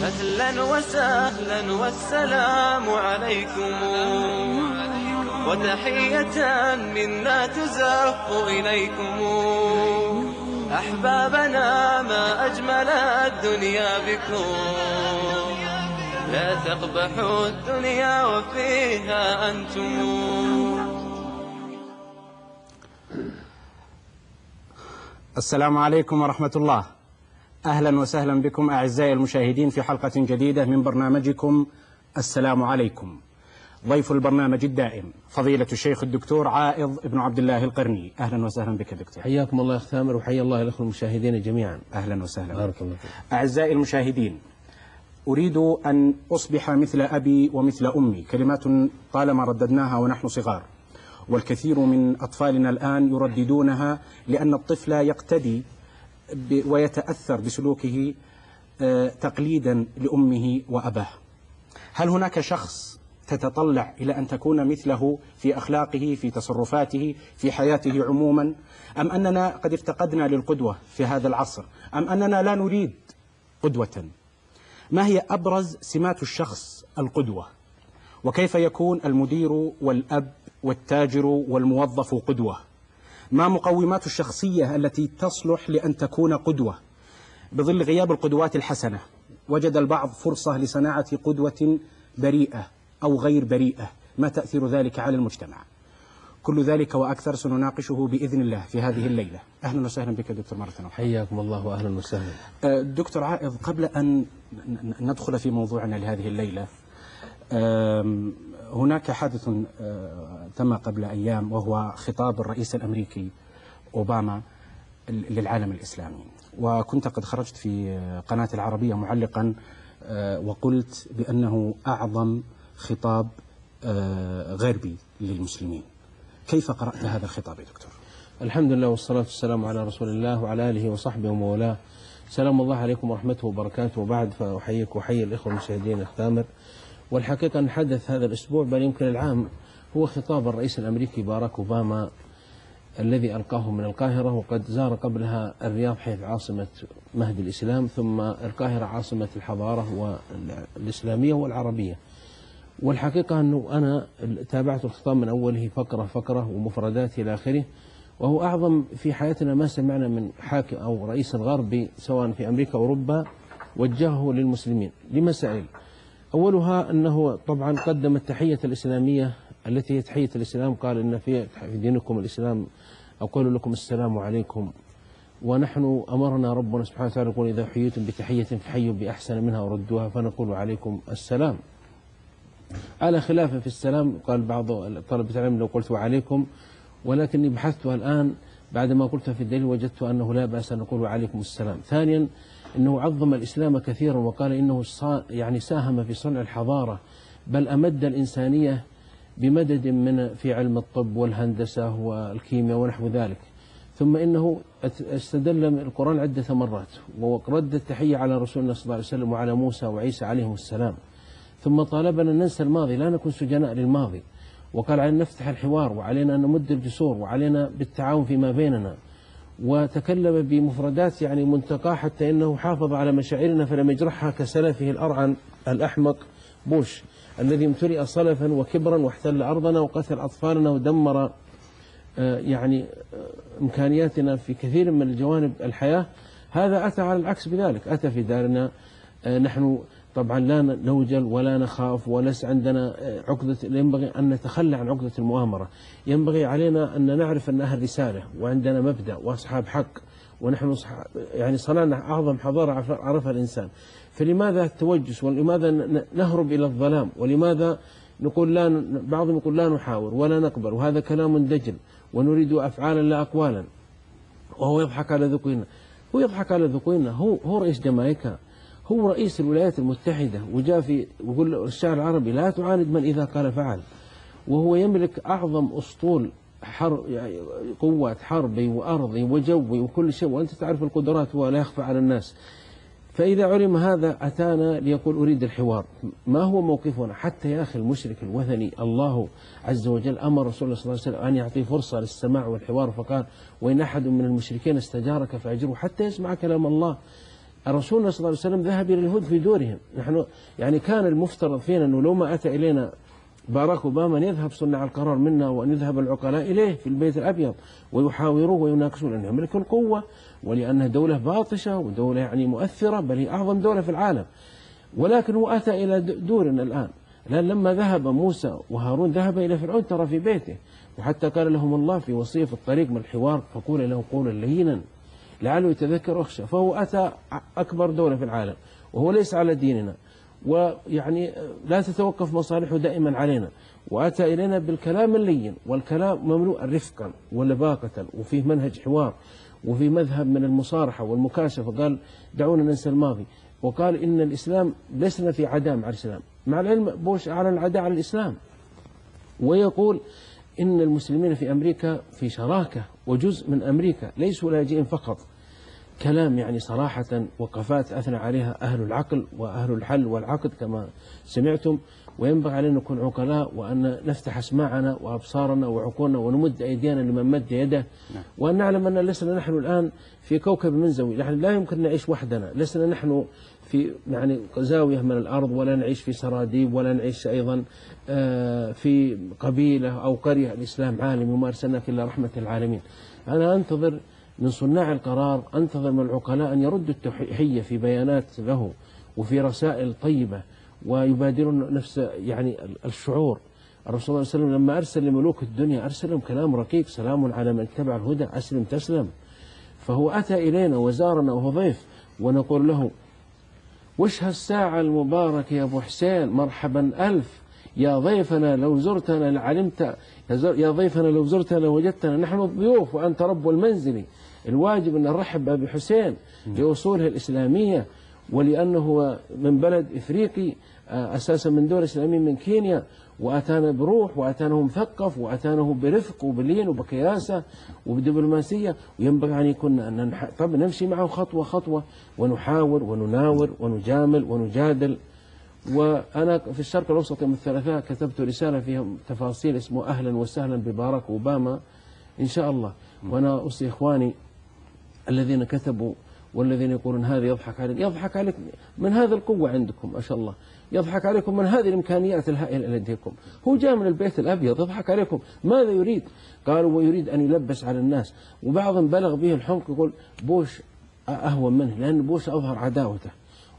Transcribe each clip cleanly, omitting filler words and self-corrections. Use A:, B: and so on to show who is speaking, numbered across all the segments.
A: أهلا وسهلا والسلام عليكم، وتحية منا تزف إليكم. أحبابنا ما أجمل الدنيا بكم، لا تقبحوا الدنيا وفيها أنتم.
B: السلام عليكم ورحمة الله. أهلا وسهلا بكم أعزائي المشاهدين في حلقة جديدة من برنامجكم السلام عليكم. ضيف البرنامج الدائم فضيلة الشيخ الدكتور عائض بن عبد الله القرني. أهلا وسهلا بك دكتور.
C: حياكم الله يا أخ ثامر، وحيا الله الأخوة المشاهدين جميعا.
B: أهلا وسهلا.
C: بارك الله فيك.
B: أعزائي المشاهدين، أريد أن أصبح مثل أبي ومثل أمي، كلمات طالما رددناها ونحن صغار، والكثير من أطفالنا الآن يرددونها لأن الطفل يقتدي ويتأثر بسلوكه تقليدا لأمه وأباه. هل هناك شخص تتطلع إلى أن تكون مثله في أخلاقه، في تصرفاته، في حياته عموما، أم أننا قد افتقدنا للقدوة في هذا العصر، أم أننا لا نريد قدوة؟ ما هي أبرز سمات الشخص القدوة؟ وكيف يكون المدير والأب والتاجر والموظف قدوة؟ ما مقومات الشخصية التي تصلح لأن تكون قدوة؟ بظل غياب القدوات الحسنة وجد البعض فرصة لصناعة قدوة بريئة أو غير بريئة. ما تأثير ذلك على المجتمع؟ كل ذلك وأكثر سنناقشه بإذن الله في هذه الليلة. أهلا وسهلا بك دكتور مرة أخرى.
C: حياكم الله وأهلا وسهلا.
B: دكتور عائض، قبل أن ندخل في موضوعنا لهذه الليلة، هناك حادث تم قبل أيام، وهو خطاب الرئيس الأمريكي أوباما للعالم الإسلامي، وكنت قد خرجت في قناة العربية معلقا وقلت بأنه أعظم خطاب غربي للمسلمين. كيف قرأت هذا الخطاب يا دكتور؟
C: الحمد لله والصلاة والسلام على رسول الله وعلى آله وصحبه ومولاه. سلام الله عليكم ورحمته وبركاته. وبعد، فأحييك وأحيي الإخوة المشاهدين أخ ثامر. والحقيقة أن حدث هذا الأسبوع، بل يمكن العام، هو خطاب الرئيس الأمريكي باراك أوباما الذي ألقاه من القاهرة، وقد زار قبلها الرياض حيث عاصمة مهد الإسلام، ثم القاهرة عاصمة الحضارة والإسلامية والعربية. والحقيقة أنه أنا تابعت الخطاب من أوله فقرة فقرة ومفردات إلى آخره، وهو أعظم في حياتنا ما سمعنا من حاكم أو رئيس غربي سواء في أمريكا أو أوروبا وجهه للمسلمين لمسائل. أولها أنه طبعا قدم التحية الإسلامية التي هي تحية الإسلام، قال إن في دينكم الإسلام أقول لكم السلام عليكم، ونحن أمرنا ربنا سبحانه وتعالى يقول إذا حييتم بتحية فحيوا بأحسن منها وردوها، فنقول عليكم السلام. على خلاف في السلام، قال بعض طلبة العلم لو قلت وعليكم، ولكني بحثتها الآن بعدما قلتها في الدليل وجدت أنه لا بأس أن نقول عليكم السلام. ثانيا، أنه عظم الإسلام كثيرا، وقال إنه يعني ساهم في صنع الحضارة، بل أمد الإنسانية بمدد من في علم الطب والهندسة والكيمياء ونحو ذلك. ثم إنه استدل القرآن عدة مرات ورد التحية على رسولنا صلى الله عليه وسلم وعلى موسى وعيسى عليهم السلام. ثم طالبنا أن ننسى الماضي، لا نكون سجناء للماضي، وقال علينا نفتح الحوار، وعلينا أن نمد الجسور، وعلينا بالتعاون فيما بيننا. وتكلم بمفردات يعني منتقى، حتى إنه حافظ على مشاعرنا فلم يجرحها كسلفه الأرعن الأحمق بوش الذي امتلئ صلفا وكبرا واحتل أرضنا وقتل أطفالنا ودمر يعني إمكانياتنا في كثير من الجوانب الحياة. هذا أتى على العكس بذلك، أتى في دارنا نحن طبعا لا نوجل ولا نخاف وليس عندنا عقدة، ينبغي أن نتخلى عن عقدة المؤامرة. ينبغي علينا أن نعرف أن أهل رسالة وعندنا مبدأ وأصحاب حق، ونحن يعني صنعنا أعظم حضارة عرفها الإنسان. فلماذا التوجس؟ ولماذا نهرب إلى الظلام؟ ولماذا نقول لا؟ بعضهم يقول لا نحاور ولا نقبل، وهذا كلام دجل، ونريد أفعالا لا أقوالا، وهو يضحك على ذقينا. هو يضحك على ذقينا، هو رئيس جامايكا، هو رئيس الولايات المتحدة، وجاء في ويقول الشعر العربي لا تعاند من إذا قال فعل، وهو يملك أعظم أسطول يعني قوات حربي وأرضي وجوي وكل شيء، وأنت تعرف القدرات ولا يخفى على الناس. فإذا علم هذا أتانا ليقول أريد الحوار. ما هو موقفنا؟ حتى يا أخي المشرك الوثني الله عز وجل أمر رسول الله صلى الله عليه وسلم أن يعطي فرصة للسماع والحوار، فقال وإن أحد من المشركين استجارك فأجره حتى يسمع كلام الله. الرسول صلى الله عليه وسلم ذهب إلى اليهود في دورهم. نحن يعني كان المفترض فينا أنه لو ما أتى إلينا باراك أوباما أن يذهب صناع القرار منا وأن يذهب العقلاء إليه في البيت الأبيض ويحاوروه ويناقشون، لأنه يملك القوة ولأنها دولة باطشة ودولة يعني مؤثرة، بل هي أعظم دولة في العالم. ولكن هو أتى إلى دورنا الآن. لأن لما ذهب موسى وهارون ذهب إلى فرعون ترى في بيته، وحتى قال لهم الله في وصية في الطريق من الحوار فقول له قولا لينا لعله يتذكر ويخشى. فهو أتى أكبر دولة في العالم وهو ليس على ديننا، ويعني لا تتوقف مصالحه دائما علينا، وأتى إلينا بالكلام اللين، والكلام مملوء رفقا ولباقة، وفيه منهج حوار، وفيه مذهب من المصارحة والمكاشفة. قال دعونا ننسى الماضي، وقال إن الإسلام لسنا في عداء مع الإسلام، مع العلم بوش أعلن العداء على الإسلام، ويقول إن المسلمين في أمريكا في شراكة وجزء من أمريكا، ليسوا لاجئين فقط. كلام يعني صراحة وقفات أثنى عليها أهل العقل وأهل الحل والعقد كما سمعتم. وينبغي علينا أن نكون عقلاء وأن نفتح أسماعنا وأبصارنا وعقولنا ونمد أيدينا لمن مد يده، وأن نعلم أن لسنا نحن الآن في كوكب منزوي، نحن لا يمكن نعيش وحدنا، لسنا نحن في يعني زاوية من الأرض، ولا نعيش في سراديب، ولا نعيش أيضا في قبيلة أو قرية. الإسلام عالم وما أرسلناك إلا رحمة العالمين. أنا أنتظر من صناع القرار، أنتظر من العقلاء أن يردوا التحية في بيانات له وفي رسائل طيبة، ويبادرون نفس يعني الشعور. الرسول صلى الله عليه وسلم لما أرسل لملوك الدنيا أرسل لهم كلام رقيق: سلام على من اتبع الهدى أسلم تسلم. فهو أتى إلينا وزارنا وهو ضيف، ونقول له: وش هالساعة المباركة يا أبو حسين، مرحبا ألف، يا ضيفنا لو زرتنا لعلمت، يا ضيفنا لو زرتنا لوجدتنا نحن الضيوف وأنت رب المنزل. الواجب أن نرحب بأبي حسين لأصوله الإسلامية، ولأنه من بلد إفريقي أساسا من دولة إسلامية من كينيا، وأتانا بروح وأتانا مثقف وأتانا برفق وبلين وبكياسة وبدبلوماسية. وينبغي أن يكون طب نمشي معه خطوة خطوة ونحاور ونناور ونجامل ونجادل. وأنا في الشرق الأوسط يوم الثلاثاء كتبت رسالة فيها تفاصيل اسمه أهلا وسهلا بباراك أوباما إن شاء الله. وأنا أوصي إخواني الذين كتبوا والذين يقولون هذا يضحك عليك، يضحك عليك من هذا القوة عندكم ما شاء الله، يضحك عليكم من هذه الإمكانيات الهائلة لديكم. هو جاء من البيت الأبيض يضحك عليكم، ماذا يريد؟ قالوا ويريد أن يلبس على الناس، وبعضهم بلغ به الحمق يقول بوش أهون منه، لأن بوش أظهر عداوته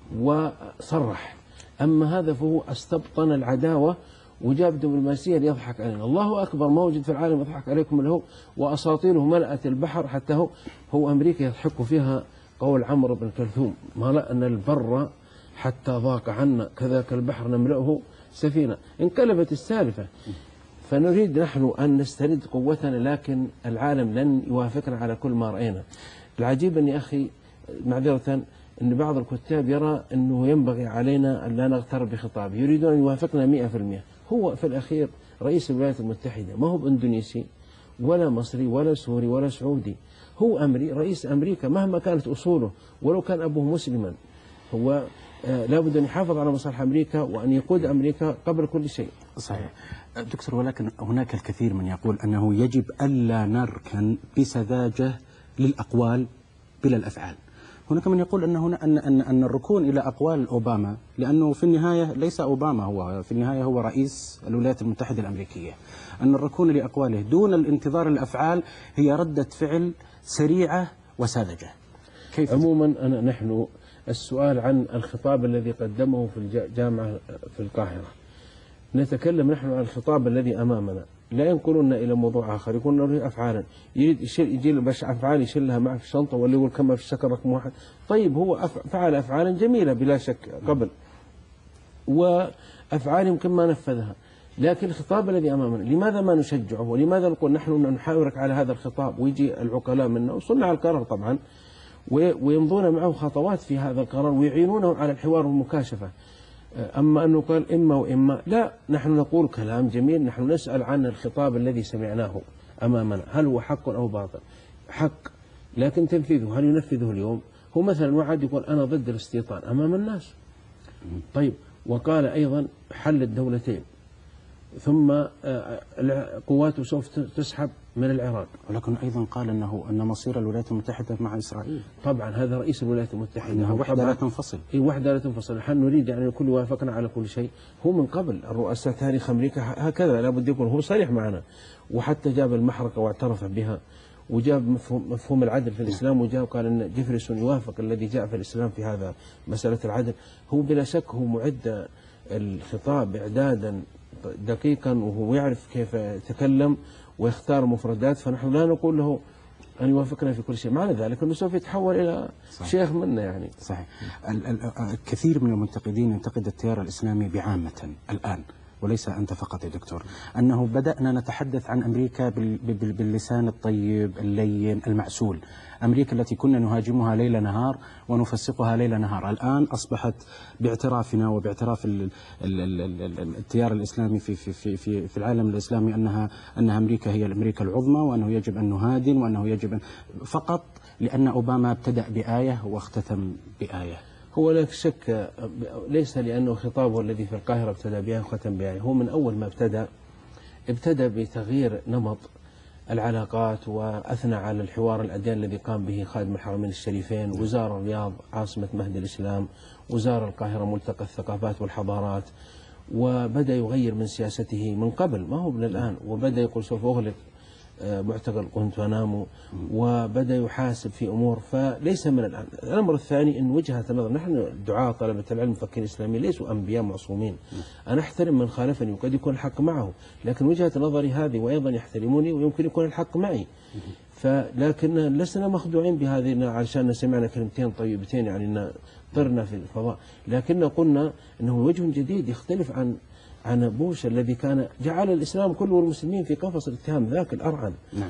C: وصرح، أما هذا فهو استبطن العداوة وجاب دبلوماسية ليضحك علينا. الله أكبر، ما وجد في العالم يضحك عليكم اللي هو، وأساطيره ملأت البحر، حتى هو أمريكا يضحك فيها قول عمرو بن كلثوم: ملأنا البر حتى ضاق عنا كذاك البحر نملأه سفينة. انقلبت السالفة. فنريد نحن أن نسترد قوتنا، لكن العالم لن يوافقنا على كل ما رأينا. العجيب أني أخي معذرة أن بعض الكتاب يرى أنه ينبغي علينا أن لا نغتر بخطابه، يريدون أن يوافقنا 100%. هو في الأخير رئيس الولايات المتحدة، ما هو بإندونيسي ولا مصري ولا سوري ولا سعودي، هو رئيس أمريكا مهما كانت أصوله، ولو كان أبوه مسلما. هو لابد أن يحافظ على مصالح أمريكا وأن يقود أمريكا قبل كل شيء.
B: صحيح دكتور، ولكن هناك الكثير من يقول أنه يجب ألا نركن بسذاجة للأقوال بلا الأفعال. هناك من يقول أن الركون إلى أقوال أوباما، لأنه في النهاية ليس أوباما هو في النهاية هو رئيس الولايات المتحدة الأمريكية، أن الركون لأقواله دون الانتظار الأفعال هي ردة فعل سريعة وساذجة. كيف؟
C: عموما نحن السؤال عن الخطاب الذي قدمه في الجامعة في القاهرة، نتكلم نحن عن الخطاب الذي أمامنا، لا ينقلون إلى موضوع آخر، يقولون له أفعالا، يريد يجي باش أفعال يشيلها معه في الشنطة، ولا يقول كما في الشكل رقم 1. طيب هو فعل أفعالا جميلة بلا شك قبل، وأفعال يمكن ما نفذها، لكن الخطاب الذي أمامنا لماذا ما نشجعه؟ ولماذا نقول نحن نحاورك على هذا الخطاب؟ ويجي العقلاء منا وصنع القرار طبعا ويمضون معه خطوات في هذا القرار ويعينونه على الحوار والمكاشفة. أما أنه قال إما وإما، لا، نحن نقول كلام جميل، نحن نسأل عن الخطاب الذي سمعناه أمامنا هل هو حق أو باطل؟ حق، لكن تنفيذه هل ينفذه اليوم؟ هو مثلا وعد يقول أنا ضد الاستيطان أمام الناس. طيب، وقال أيضا حل الدولتين، ثم قواته سوف تسحب من العراق.
B: ولكن أيضا قال أن مصير الولايات المتحدة مع إسرائيل.
C: طبعا هذا رئيس الولايات المتحدة،
B: إنها وحدة لا تنفصل.
C: وحدة لا تنفصل. نحن نريد يعني الكل وافقنا على كل شيء. هو من قبل الرؤساء تاريخ أمريكا هكذا لابد يكون، هو صريح معنا، وحتى جاب المحرقة واعترف بها، وجاب مفهوم العدل في الإسلام، وجاب قال أن جيفرسون يوافق الذي جاء في الإسلام في هذا مسألة العدل. هو بلا شك هو معد الخطاب إعدادا دقيقا، وهو يعرف كيف يتكلم ويختار مفردات، فنحن لا نقول له أن يوافقنا في كل شيء، معنى ذلك أنه سوف يتحول إلى شيخ منا يعني.
B: صحيح. الكثير من المنتقدين ينتقد التيار الإسلامي بعامة الآن، وليس أنت فقط يا دكتور، أنه بدأنا نتحدث عن أمريكا باللسان الطيب اللين المعسول. أمريكا التي كنا نهاجمها ليل نهار ونفسقها ليل نهار، الآن أصبحت باعترافنا وباعتراف التيار الإسلامي في العالم الإسلامي أنها أمريكا هي الأمريكا العظمى، وأنه يجب أن نهادن، وأنه يجب فقط لأن أوباما ابتدأ بآية واختتم بآية.
C: هو لا شك ليس لأنه خطابه الذي في القاهرة ابتدأ بها وختم بها، هو من أول ما ابتدأ بتغيير نمط العلاقات، وأثنى على الحوار الأديان الذي قام به خادم الحرمين الشريفين، وزار الرياض عاصمة مهد الإسلام، وزار القاهرة ملتقى الثقافات والحضارات، وبدأ يغير من سياسته من قبل، ما هو من الآن، وبدأ يقول سوف أغلق معتقل غوانتانامو، وبدأ يحاسب في أمور، فليس من الآن. الأمر الثاني أن وجهة النظر، نحن الدعاة طلبة العلم المفكرين الإسلاميين ليسوا أنبياء معصومين، أنا أحترم من خالفني وقد يكون الحق معه، لكن وجهة نظري هذه وأيضا يحترموني ويمكن يكون الحق معي، لكن لسنا مخدوعين بهذه علشان سمعنا كلمتين طيبتين يعني طرنا في الفضاء، لكن قلنا أنه وجه جديد يختلف عن بوش الذي كان جعل الإسلام كله والمسلمين في قفص الاتهام ذاك الأرعن.
B: نعم.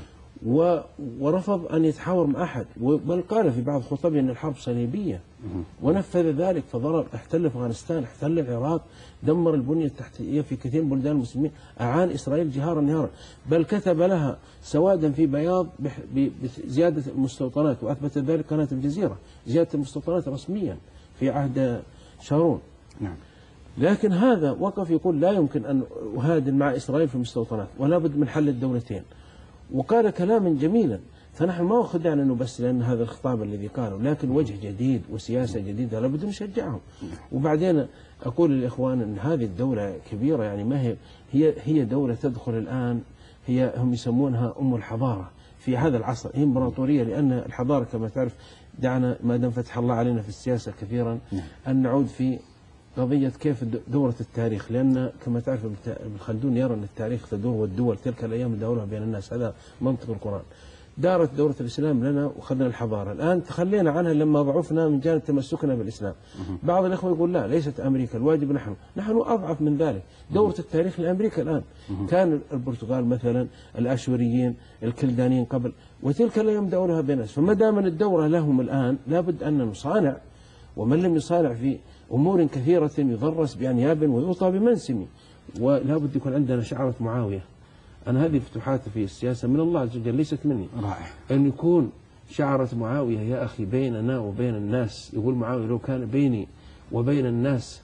C: ورفض أن يتحاور مع أحد، بل قال في بعض خطبه أن الحرب صليبية، ونفذ ذلك، فضرب، احتل أفغانستان، احتل العراق، دمر البنية التحتية في كثير من بلدان المسلمين، أعان إسرائيل جهارا نهارا، بل كتب لها سوادا في بياض بزيادة المستوطنات، وأثبت ذلك قناة الجزيرة، زيادة المستوطنات رسميا في عهد شارون.
B: نعم. لكن
C: هذا وقف يقول لا يمكن أن أهادن مع إسرائيل في المستوطنات، ولا بد من حل الدولتين، وقال كلاما جميلا. فنحن ما خدعنا أنه بس لأن هذا الخطاب الذي قاله، لكن وجه جديد وسياسة جديدة لابد نشجعهم. وبعدين أقول للإخوان أن هذه الدولة كبيرة، يعني ما هي دولة تدخل الآن، هم يسمونها أم الحضارة في هذا العصر، هي إمبراطورية، لأن الحضارة كما تعرف، دعنا ما دام فتح الله علينا في السياسة كثيرا أن نعود في قضية كيف دورة التاريخ، لأن كما تعرف ابن خلدون يرى أن التاريخ تدور، والدول تلك الأيام دورها بين الناس، هذا منطق القرآن. دارت دورة الإسلام لنا وأخذنا الحضارة، الآن تخلينا عنها لما ضعفنا من جانب تمسكنا بالإسلام. بعض الأخوة يقول لا، ليست أمريكا الواجب، نحن أضعف من ذلك. دورة التاريخ لأمريكا الآن، كان البرتغال مثلا، الآشوريين، الكلدانيين قبل، وتلك الأيام دورها بين الناس، فما دام الدورة لهم الآن لابد أن نصانع، ومن لم يصانع في أمور كثيرة يضرس بأنياب ويوطى بمنسم، ولا بد يكون عندنا شعرة معاوية. أنا هذه فتوحات في السياسة من الله عز وجل، ليست مني.
B: رائع.
C: أن يكون شعرة معاوية يا أخي بيننا وبين الناس، يقول معاوية لو كان بيني وبين الناس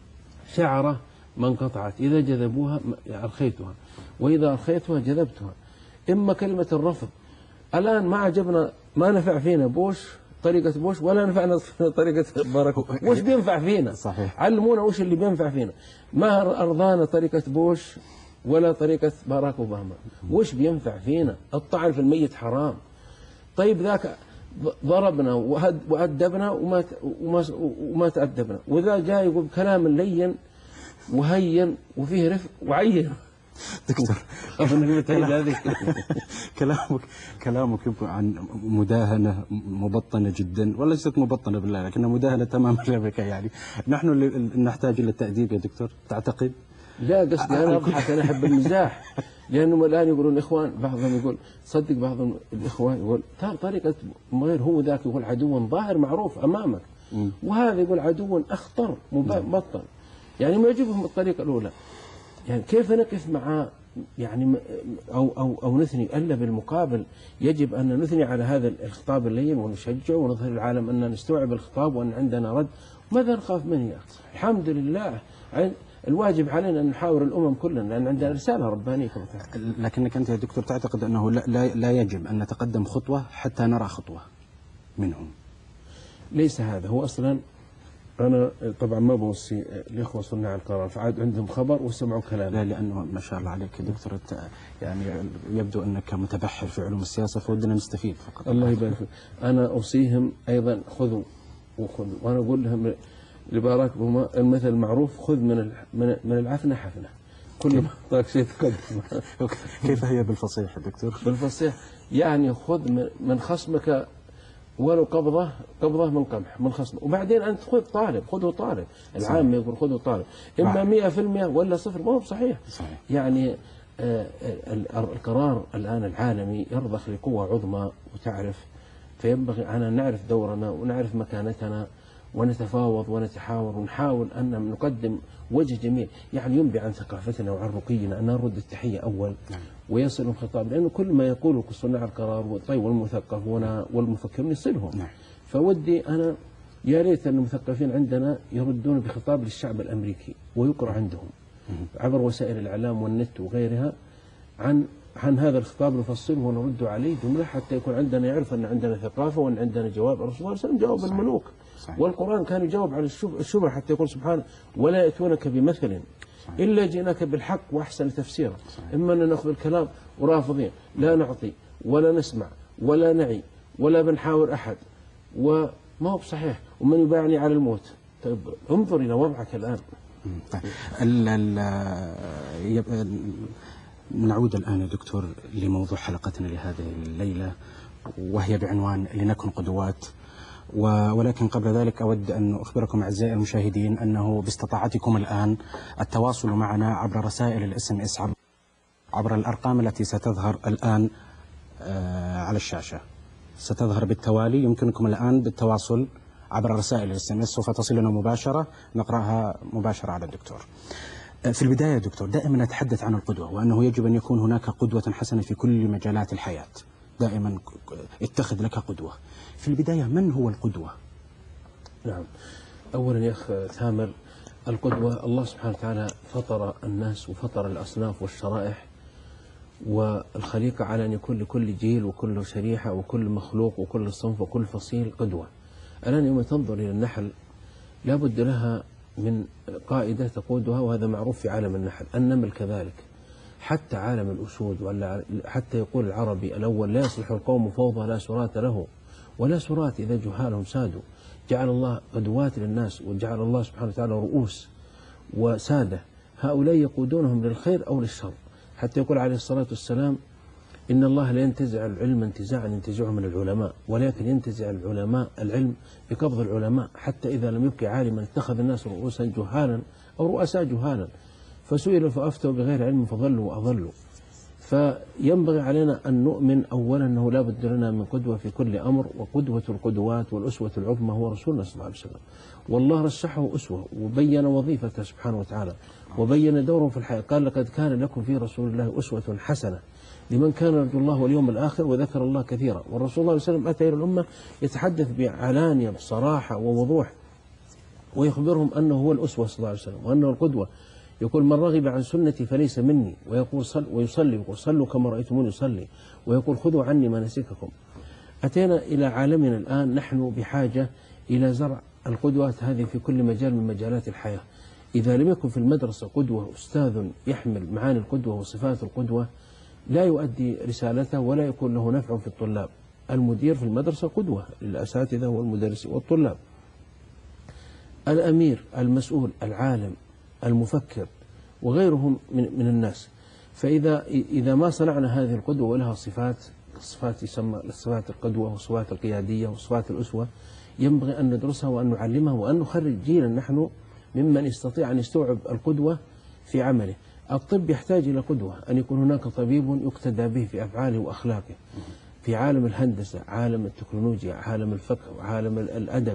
C: شعرة ما انقطعت، إذا جذبوها أرخيتها، وإذا أرخيتها جذبتها. إما كلمة الرفض، الآن ما عجبنا، ما نفع فينا بوش طريقة بوش، ولا نفعنا طريقة باراك. وش بينفع فينا؟
B: صحيح.
C: علمونا وش اللي بينفع فينا. ما أرضانا طريقة بوش ولا طريقة باراك أوباما. وش بينفع فينا؟ الطعن في الميت حرام. طيب ذاك ضربنا وأدبنا وما تأدبنا، وذا جاء يقول كلام لين وهين وفيه رفق وعين.
B: دكتور كلامك يبقى عن مداهنة مبطنة جدا، ولا ليست مبطنة بالله، لكنها مداهنة تمام الشبكة. يعني نحن نحتاج إلى التأديب يا دكتور، تعتقد؟
C: لا قصدي أنا أضحك، أنا أحب المزاح، لأنهم الآن يقولون الإخوان، بعضهم يقول صدق، بعض الإخوان يقول طريقة غير، هو ذاك يقول عدو ظاهر معروف أمامك، وهذا يقول عدو أخطر مبطن. يعني ما يعجبهم الطريقة الأولى. يعني كيف نقف مع يعني أو نثني، ألا بالمقابل يجب أن نثني على هذا الخطاب اللين ونشجعه ونظهر للعالم أن نستوعب الخطاب وأن عندنا رد. ماذا نخاف منه يا أخي؟ الحمد لله الواجب علينا أن نحاور الأمم كلنا، لأن عندنا رسالة ربانية.
B: لكنك أنت يا دكتور تعتقد أنه لا يجب أن نتقدم خطوة حتى نرى خطوة منهم؟
C: ليس هذا هو أصلا. أنا طبعا ما بوصي الإخوة صناع القرار، فعاد عندهم خبر وسمعوا كلام.
B: لا، لأنه ما شاء الله عليك يا دكتور، يعني يبدو أنك متبحر في علوم السياسة، فودنا نستفيد فقط.
C: الله يبارك فيك. أنا أوصيهم أيضا خذوا وخذوا، وأنا أقول لهم لبارك المثل المعروف: خذ من العفنة حفنة، كل ما أعطاك شيء تقدم.
B: كيف هي بالفصيح يا دكتور؟
C: بالفصيح يعني خذ من خصمك ولو قبضة من قمح من خصمه، وبعدين أنت خذه طالب. العام يقول خذه طالب، إما 100% ولا 0، ما هو صحيح. يعني القرار الآن العالمي يرضخ لقوة عظمى وتعرف، فينبغي أن نعرف دورنا ونعرف مكانتنا ونتفاوض ونتحاور ونحاول أن نقدم وجه جميل، يعني ينبي عن ثقافتنا وعن رقينا، أن نرد التحية أول ويصلهم خطاب، لأنه كل ما يقوله صناع القرار والمثقفون والمفكرون يصلهم. فودي أنا يا ريت أن المثقفين عندنا يردون بخطاب للشعب الأمريكي ويقرأ عندهم عبر وسائل الإعلام والنت وغيرها عن هذا الخطاب، نفصله ونرد عليه جملة حتى يكون عندنا يعرف أن عندنا ثقافة وأن عندنا جواب. الرسول صلى الله عليه وسلم جاوب الملوك، والقرآن كان يجاوب على الشبهة حتى يقول سبحانه: ولا يأتونك بمثل إلا جئناك بالحق وأحسن تفسيرا. إما أن نأخذ الكلام ورافضين، لا نعطي ولا نسمع ولا نعي ولا بنحاور أحد، وما هو بصحيح، ومن يباعني على الموت. طيب انظر إلى وضعك الآن.
B: نعود الآن يا دكتور لموضوع حلقتنا لهذه الليلة، وهي بعنوان لنكن قدوات. ولكن قبل ذلك أود أن أخبركم أعزائي المشاهدين أنه باستطاعتكم الآن التواصل معنا عبر رسائل الSMS عبر الأرقام التي ستظهر الآن على الشاشة، ستظهر بالتوالي. يمكنكم الآن بالتواصل عبر رسائل الSMS، سوف تصلنا مباشرة نقرأها مباشرة على الدكتور. في البداية يا دكتور، دائما نتحدث عن القدوة، وأنه يجب أن يكون هناك قدوة حسنة في كل مجالات الحياة. دائما اتخذ لك قدوة. في البداية، من هو القدوة؟
C: نعم، أولا يا أخ ثامر، القدوة الله سبحانه وتعالى فطر الناس وفطر الأصناف والشرائح والخليقة على أن يكون لكل جيل وكل شريحة وكل مخلوق وكل صنف وكل فصيل قدوة. الآن يوم تنظر إلى النحل لابد لها من قائدة تقودها، وهذا معروف في عالم النحل. النمل كذلك، حتى عالم الأسود، ولا حتى يقول العربي الأول: لا يصلح القوم فوضى لا سرات له، ولا سرات إذا جهالهم سادوا. جعل الله قدوات للناس، وجعل الله سبحانه وتعالى رؤوس وسادة، هؤلاء يقودونهم للخير أو للشر. حتى يقول عليه الصلاة والسلام: إن الله لا ينتزع العلم انتزاعا ينتزعه من العلماء، ولكن ينتزع العلماء العلم بقبض العلماء، حتى إذا لم يبقي عالما اتخذ الناس رؤوسا جهالا أو رؤساء جهالا، فسئلوا فأفتوا بغير علم فضلوا وأضلوا. فينبغي علينا أن نؤمن أولا أنه لا بد لنا من قدوة في كل أمر، وقدوة القدوات والأسوة العظمى هو رسولنا صلى الله عليه وسلم. والله رشحه أسوة وبين وظيفته سبحانه وتعالى وبين دوره في الحياة. قال: لقد كان لكم في رسول الله أسوة حسنة لمن كان يرجو الله واليوم الآخر وذكر الله كثيرا. والرسول صلى الله عليه وسلم أتى إلى الأمة يتحدث بعلانية بصراحة ووضوح، ويخبرهم أنه هو الأسوة صلى الله عليه وسلم وأنه القدوة. يقول: من رغب عن سنتي فليس مني، ويقول ويصلي، يقول: صلوا كما رأيتموني يصلي، ويقول: خذوا عني مناسككم. أتينا إلى عالمنا الآن، نحن بحاجة إلى زرع القدوات هذه في كل مجال من مجالات الحياة. إذا لم يكن في المدرسة قدوة، أستاذ يحمل معاني القدوة وصفات القدوة، لا يؤدي رسالته ولا يكون له نفع في الطلاب. المدير في المدرسة قدوة للأساتذة والمدرسين والطلاب. الأمير، المسؤول، العالم، المفكر، وغيرهم من الناس. فإذا ما صنعنا هذه القدوة ولها صفات يسمى صفات القدوة وصفات القيادية وصفات الأسوة، ينبغي أن ندرسها وأن نعلمها وأن نخرج جيلا نحن ممن يستطيع أن يستوعب القدوة في عمله. الطب يحتاج إلى قدوة، أن يكون هناك طبيب يقتدى به في أفعاله وأخلاقه. في عالم الهندسة، عالم التكنولوجيا، عالم الفقه، وعالم الأدب.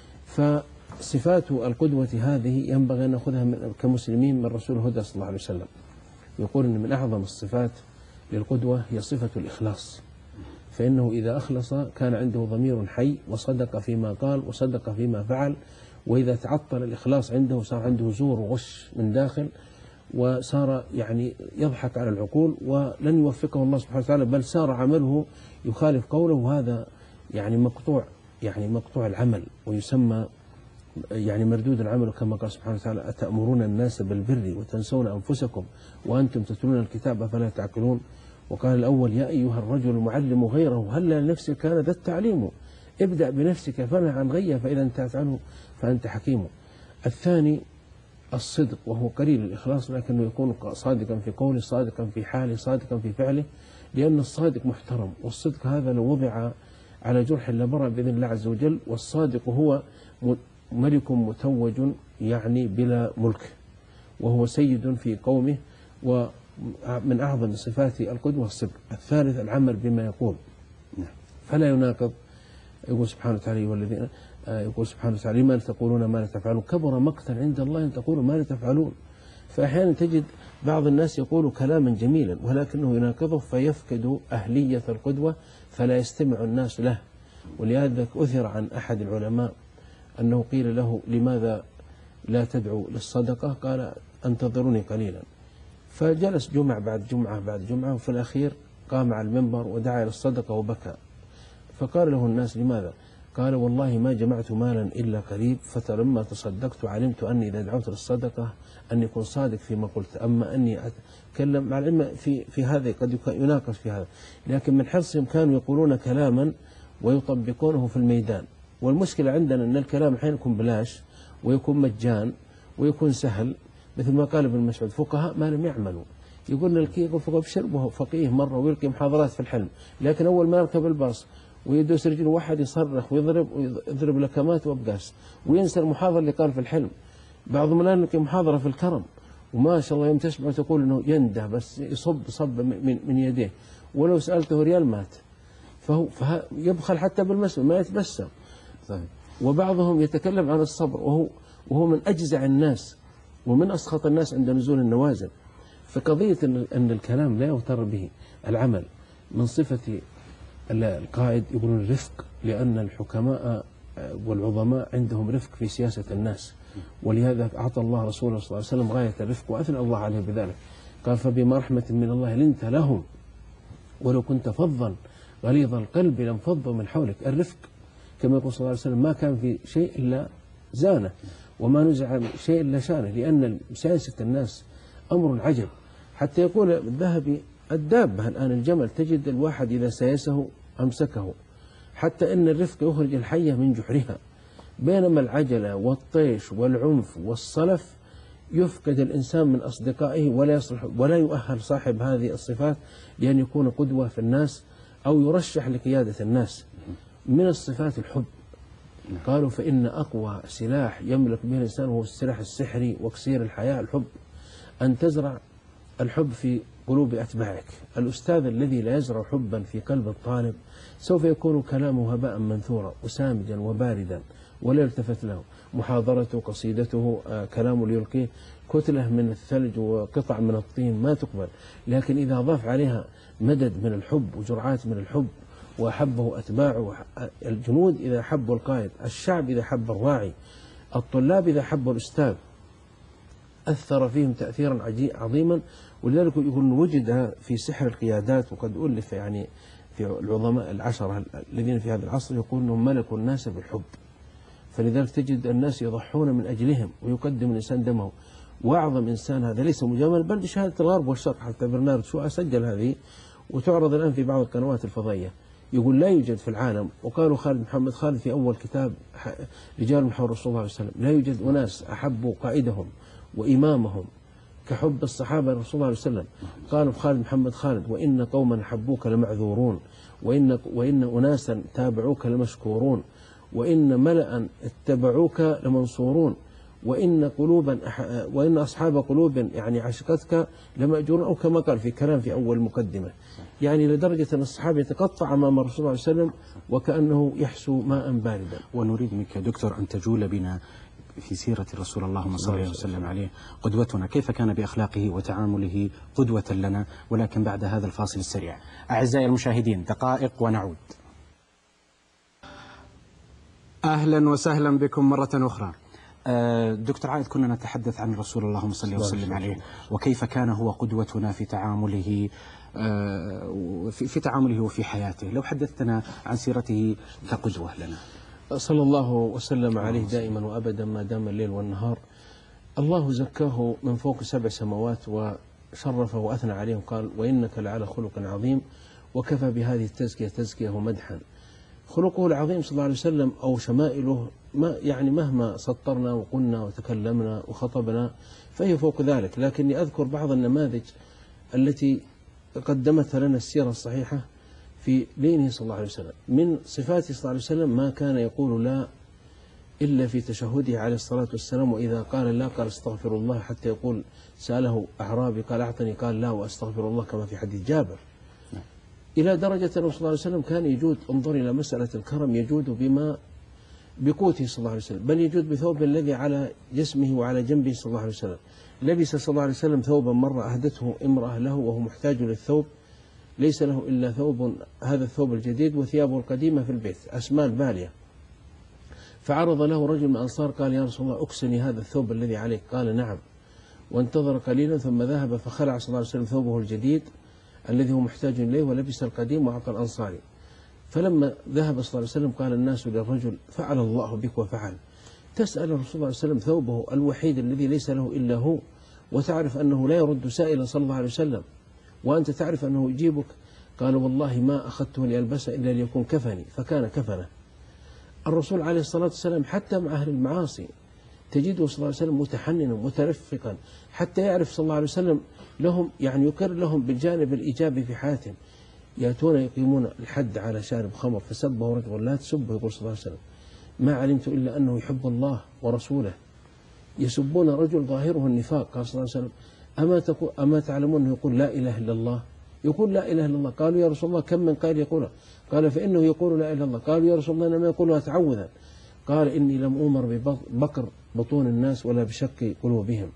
C: فصفات القدوة هذه ينبغي أن نأخذها كمسلمين من رسول الهدى صلى الله عليه وسلم. يقول أن من أعظم الصفات للقدوة هي صفة الإخلاص، فإنه إذا أخلص كان عنده ضمير حي، وصدق فيما قال وصدق فيما فعل، وإذا تعطل الإخلاص عنده صار عنده زور وغش من داخل، وصار يعني يضحك على العقول ولن يوفقه الله سبحانه وتعالى، بل صار عمله يخالف قوله، وهذا يعني مقطوع العمل، ويسمى يعني مردود العمل كما قال سبحانه وتعالى: أتأمرون الناس بالبر وتنسون أنفسكم وأنتم تتلون الكتاب أفلا تعقلون. وقال الأول: يا أيها الرجل المعلم غيره هل لنفسك كان ذا التعليم، ابدأ بنفسك فنه عن غيه فإذا انتهت عنه فأنت حكيم. الثاني الصدق، وهو قليل الإخلاص لكنه يكون صادقا في قوله، صادقا في حاله، صادقا في فعله، لأن الصادق محترم، والصدق هذا لو وضع على جرح لبرأ بإذن الله عز وجل. والصادق هو ملك متوج يعني بلا ملك، وهو سيد في قومه، ومن أعظم صفات القدوة الصدق. الثالث العمل بما يقول، فلا يناقض. يقول سبحانه وتعالى: والذين يقول سبحانه وتعالى: لما تقولون ما لا تفعلون كبر مقتا عند الله أن تقولوا ما لا تفعلون. فأحيانا تجد بعض الناس يقول كلاما جميلا ولكنه يناقضه فيفقد أهلية القدوة فلا يستمع الناس له. ولهذا أثر عن أحد العلماء أنه قيل له: لماذا لا تدعو للصدقة؟ قال: انتظروني قليلا. فجلس جمعة بعد جمعة بعد جمعة، وفي الأخير قام على المنبر ودعا إلى الصدقة وبكى. فقال له الناس: لماذا؟ قال: والله ما جمعت مالا إلا قريب، فلما تصدقت علمت أني إذا دعوت للصدقة أن يكون صادق فيما قلت، أما أني أتكلم مع العلم في هذا قد يناقش في هذا، لكن من حرصهم كانوا يقولون كلاما ويطبقونه في الميدان. والمشكلة عندنا أن الكلام الحين يكون بلاش ويكون مجان ويكون سهل، مثل ما قال ابن مسعود: فقهاء ما لم يعملوا. يقولنا الكي بشربه فقيه مرة ويلقي محاضرات في الحلم، لكن أول ما يركب الباص ويدوس رجله واحد يصرخ ويضرب لكمات وابقاس وينسى المحاضرة اللي قال في الحلم. بعضهم الآن يلقي محاضرة في الكرم، وما شاء الله يوم تسمع تقول إنه ينده بس يصب من يديه، ولو سألته ريال مات. فهو يبخل حتى بالمسمى، ما يتبسم. وبعضهم يتكلم عن الصبر، وهو من أجزع الناس ومن أسخط الناس عند نزول النوازل. فقضية أن الكلام لا يغتر به. العمل من صفة القائد، يقولون الرفق، لأن الحكماء والعظماء عندهم رفق في سياسة الناس، ولهذا أعطى الله رسوله صلى الله عليه وسلم غاية الرفق وأثنى الله عليه بذلك. قال: فبما رحمة من الله لنت لهم ولو كنت فظا غليظ القلب لانفضوا من حولك. الرفق كما يقول صلى الله عليه وسلم: ما كان في شيء إلا زانه، وما نزع شيء إلا شانه، لأن سياسة الناس أمر عجب. حتى يقول الذهبي: الدابة الآن الجمل تجد الواحد إذا سيسه أمسكه، حتى إن الرفق يخرج الحية من جحرها، بينما العجلة والطيش والعنف والصلف يفقد الإنسان من أصدقائه ولا يصلح ولا يؤهل صاحب هذه الصفات لأن يكون قدوة في الناس أو يرشح لقيادة الناس. من الصفات الحب، قالوا: فإن أقوى سلاح يملك به الإنسان هو السلاح السحري وكسير الحياة الحب. أن تزرع الحب في قلوب أتباعك. الأستاذ الذي لا يزرع حبا في قلب الطالب سوف يكون كلامه هباء منثورا وسامجا وباردا ولا يلتفت له. محاضرته، قصيدته، كلامه اللي يلقيه كتلة من الثلج وقطع من الطين ما تقبل. لكن إذا أضاف عليها مدد من الحب وجرعات من الحب وأحبه أتباعه، الجنود إذا حبوا القائد، الشعب إذا حب الراعي، الطلاب إذا حبوا الأستاذ، أثر فيهم تأثيرا عظيما. ولذلك يقول وجد في سحر القيادات، وقد ألف يعني في العظماء العشرة الذين في هذا العصر يقول أنهم ملكوا الناس بالحب. فلذلك تجد الناس يضحون من أجلهم ويقدم الإنسان دمه. وأعظم إنسان هذا ليس مجامل بل بشهادة الغرب والشرق. حتى برنارد شو سجل هذه وتعرض الآن في بعض القنوات الفضائية. يقول: لا يوجد في العالم، وقالوا محمد خالد في أول كتاب رجال محور الرسول صلى الله عليه وسلم: لا يوجد أناس أحبوا قائدهم وإمامهم كحب الصحابة للرسول صلى الله عليه وسلم. قالوا خالد محمد خالد: وإن قوما حبوك لمعذورون، وإن أناسا تابعوك لمشكورون، وإن ملأ اتبعوك لمنصورون، وإن أصحاب قلوب يعني عشقتك لمأجورون، أو كما قال في كلام في أول مقدمة. يعني لدرجة أن الصحابة يتقطع أمام الرسول صلى الله عليه وسلم وكأنه يحسو ماء باردا.
B: ونريد منك دكتور أن تجول بنا في سيرة الرسول اللهم صل وسلم عليه، قدوتنا، كيف كان بأخلاقه وتعامله قدوة لنا. ولكن بعد هذا الفاصل السريع أعزائي المشاهدين دقائق ونعود. أهلا وسهلا بكم مرة أخرى. دكتور عائد، كنا نتحدث عن رسول الله اللهم صل وسلم عليه، وكيف كان هو قدوتنا في تعامله في تعامله وفي حياته. لو حدثتنا عن سيرته كقدوة لنا.
C: صلى الله وسلم عليه دائما وأبدا ما دام الليل والنهار. الله زكاه من فوق 7 سماوات وشرفه وأثنى عليه وقال: وإنك لعلى خلق عظيم. وكفى بهذه التزكية تزكية ومدحا. خلقه العظيم صلى الله عليه وسلم أو شمائله يعني مهما سطرنا وقلنا وتكلمنا وخطبنا فهي فوق ذلك، لكني أذكر بعض النماذج التي قدمتها لنا السيرة الصحيحة في دينه صلى الله عليه وسلم. من صفاته صلى الله عليه وسلم ما كان يقول لا إلا في تشهده عليه الصلاة والسلام، وإذا قال لا قال استغفر الله، حتى يقول سأله أعرابي قال أعطني، قال لا وأستغفر الله، كما في حديث جابر. إلى درجة أنه صلى الله عليه وسلم كان يجود، انظر إلى مسألة الكرم، يجود بقوته صلى الله عليه وسلم، بل يجود بثوب الذي على جسمه وعلى جنبه صلى الله عليه وسلم. لبس صلى الله عليه وسلم ثوبا مرة أهدته امرأة له وهو محتاج للثوب، ليس له إلا ثوب، هذا الثوب الجديد، وثيابه القديمة في البيت أسمان بالية. فعرض له رجل من الأنصار قال: يا رسول الله أكسني هذا الثوب الذي عليك. قال: نعم. وانتظر قليلا ثم ذهب فخلع صلى الله عليه وسلم ثوبه الجديد الذي هو محتاج إليه ولبس القديم وأعطى الأنصاري. فلما ذهب صلى الله عليه وسلم قال الناس للرجل: فعل الله بك وفعل. تسأل الرسول صلى الله عليه وسلم ثوبه الوحيد الذي ليس له إلا هو، وتعرف أنه لا يرد سائلا صلى الله عليه وسلم، وأنت تعرف أنه يجيبك. قال: والله ما أخذته لألبسه إلا ليكون كفني، فكان كفنه. الرسول عليه الصلاة والسلام حتى مع أهل المعاصي تجده صلى الله عليه وسلم متحننا مترفقا، حتى يعرف صلى الله عليه وسلم لهم، يعني يقر لهم بالجانب الإيجابي في حياتهم. يأتون يقيمون الحد على شارب خمر فسبه رجل: لا تسبه، يقول صلى الله عليه وسلم: ما علمت إلا أنه يحب الله ورسوله. يسبون رجل ظاهره النفاق، قال صلى الله عليه وسلم: أما تعلمون أنه يقول لا إله إلا الله؟ يقول لا إله إلا الله. قالوا: يا رسول الله كم من قائل يقولها؟ قال: فإنه يقول لا إله إلا الله. قالوا: يا رسول الله إنما يقولها تعوذا. قال: إني لم أمر ببقر بطون الناس ولا بشق قلوبهم.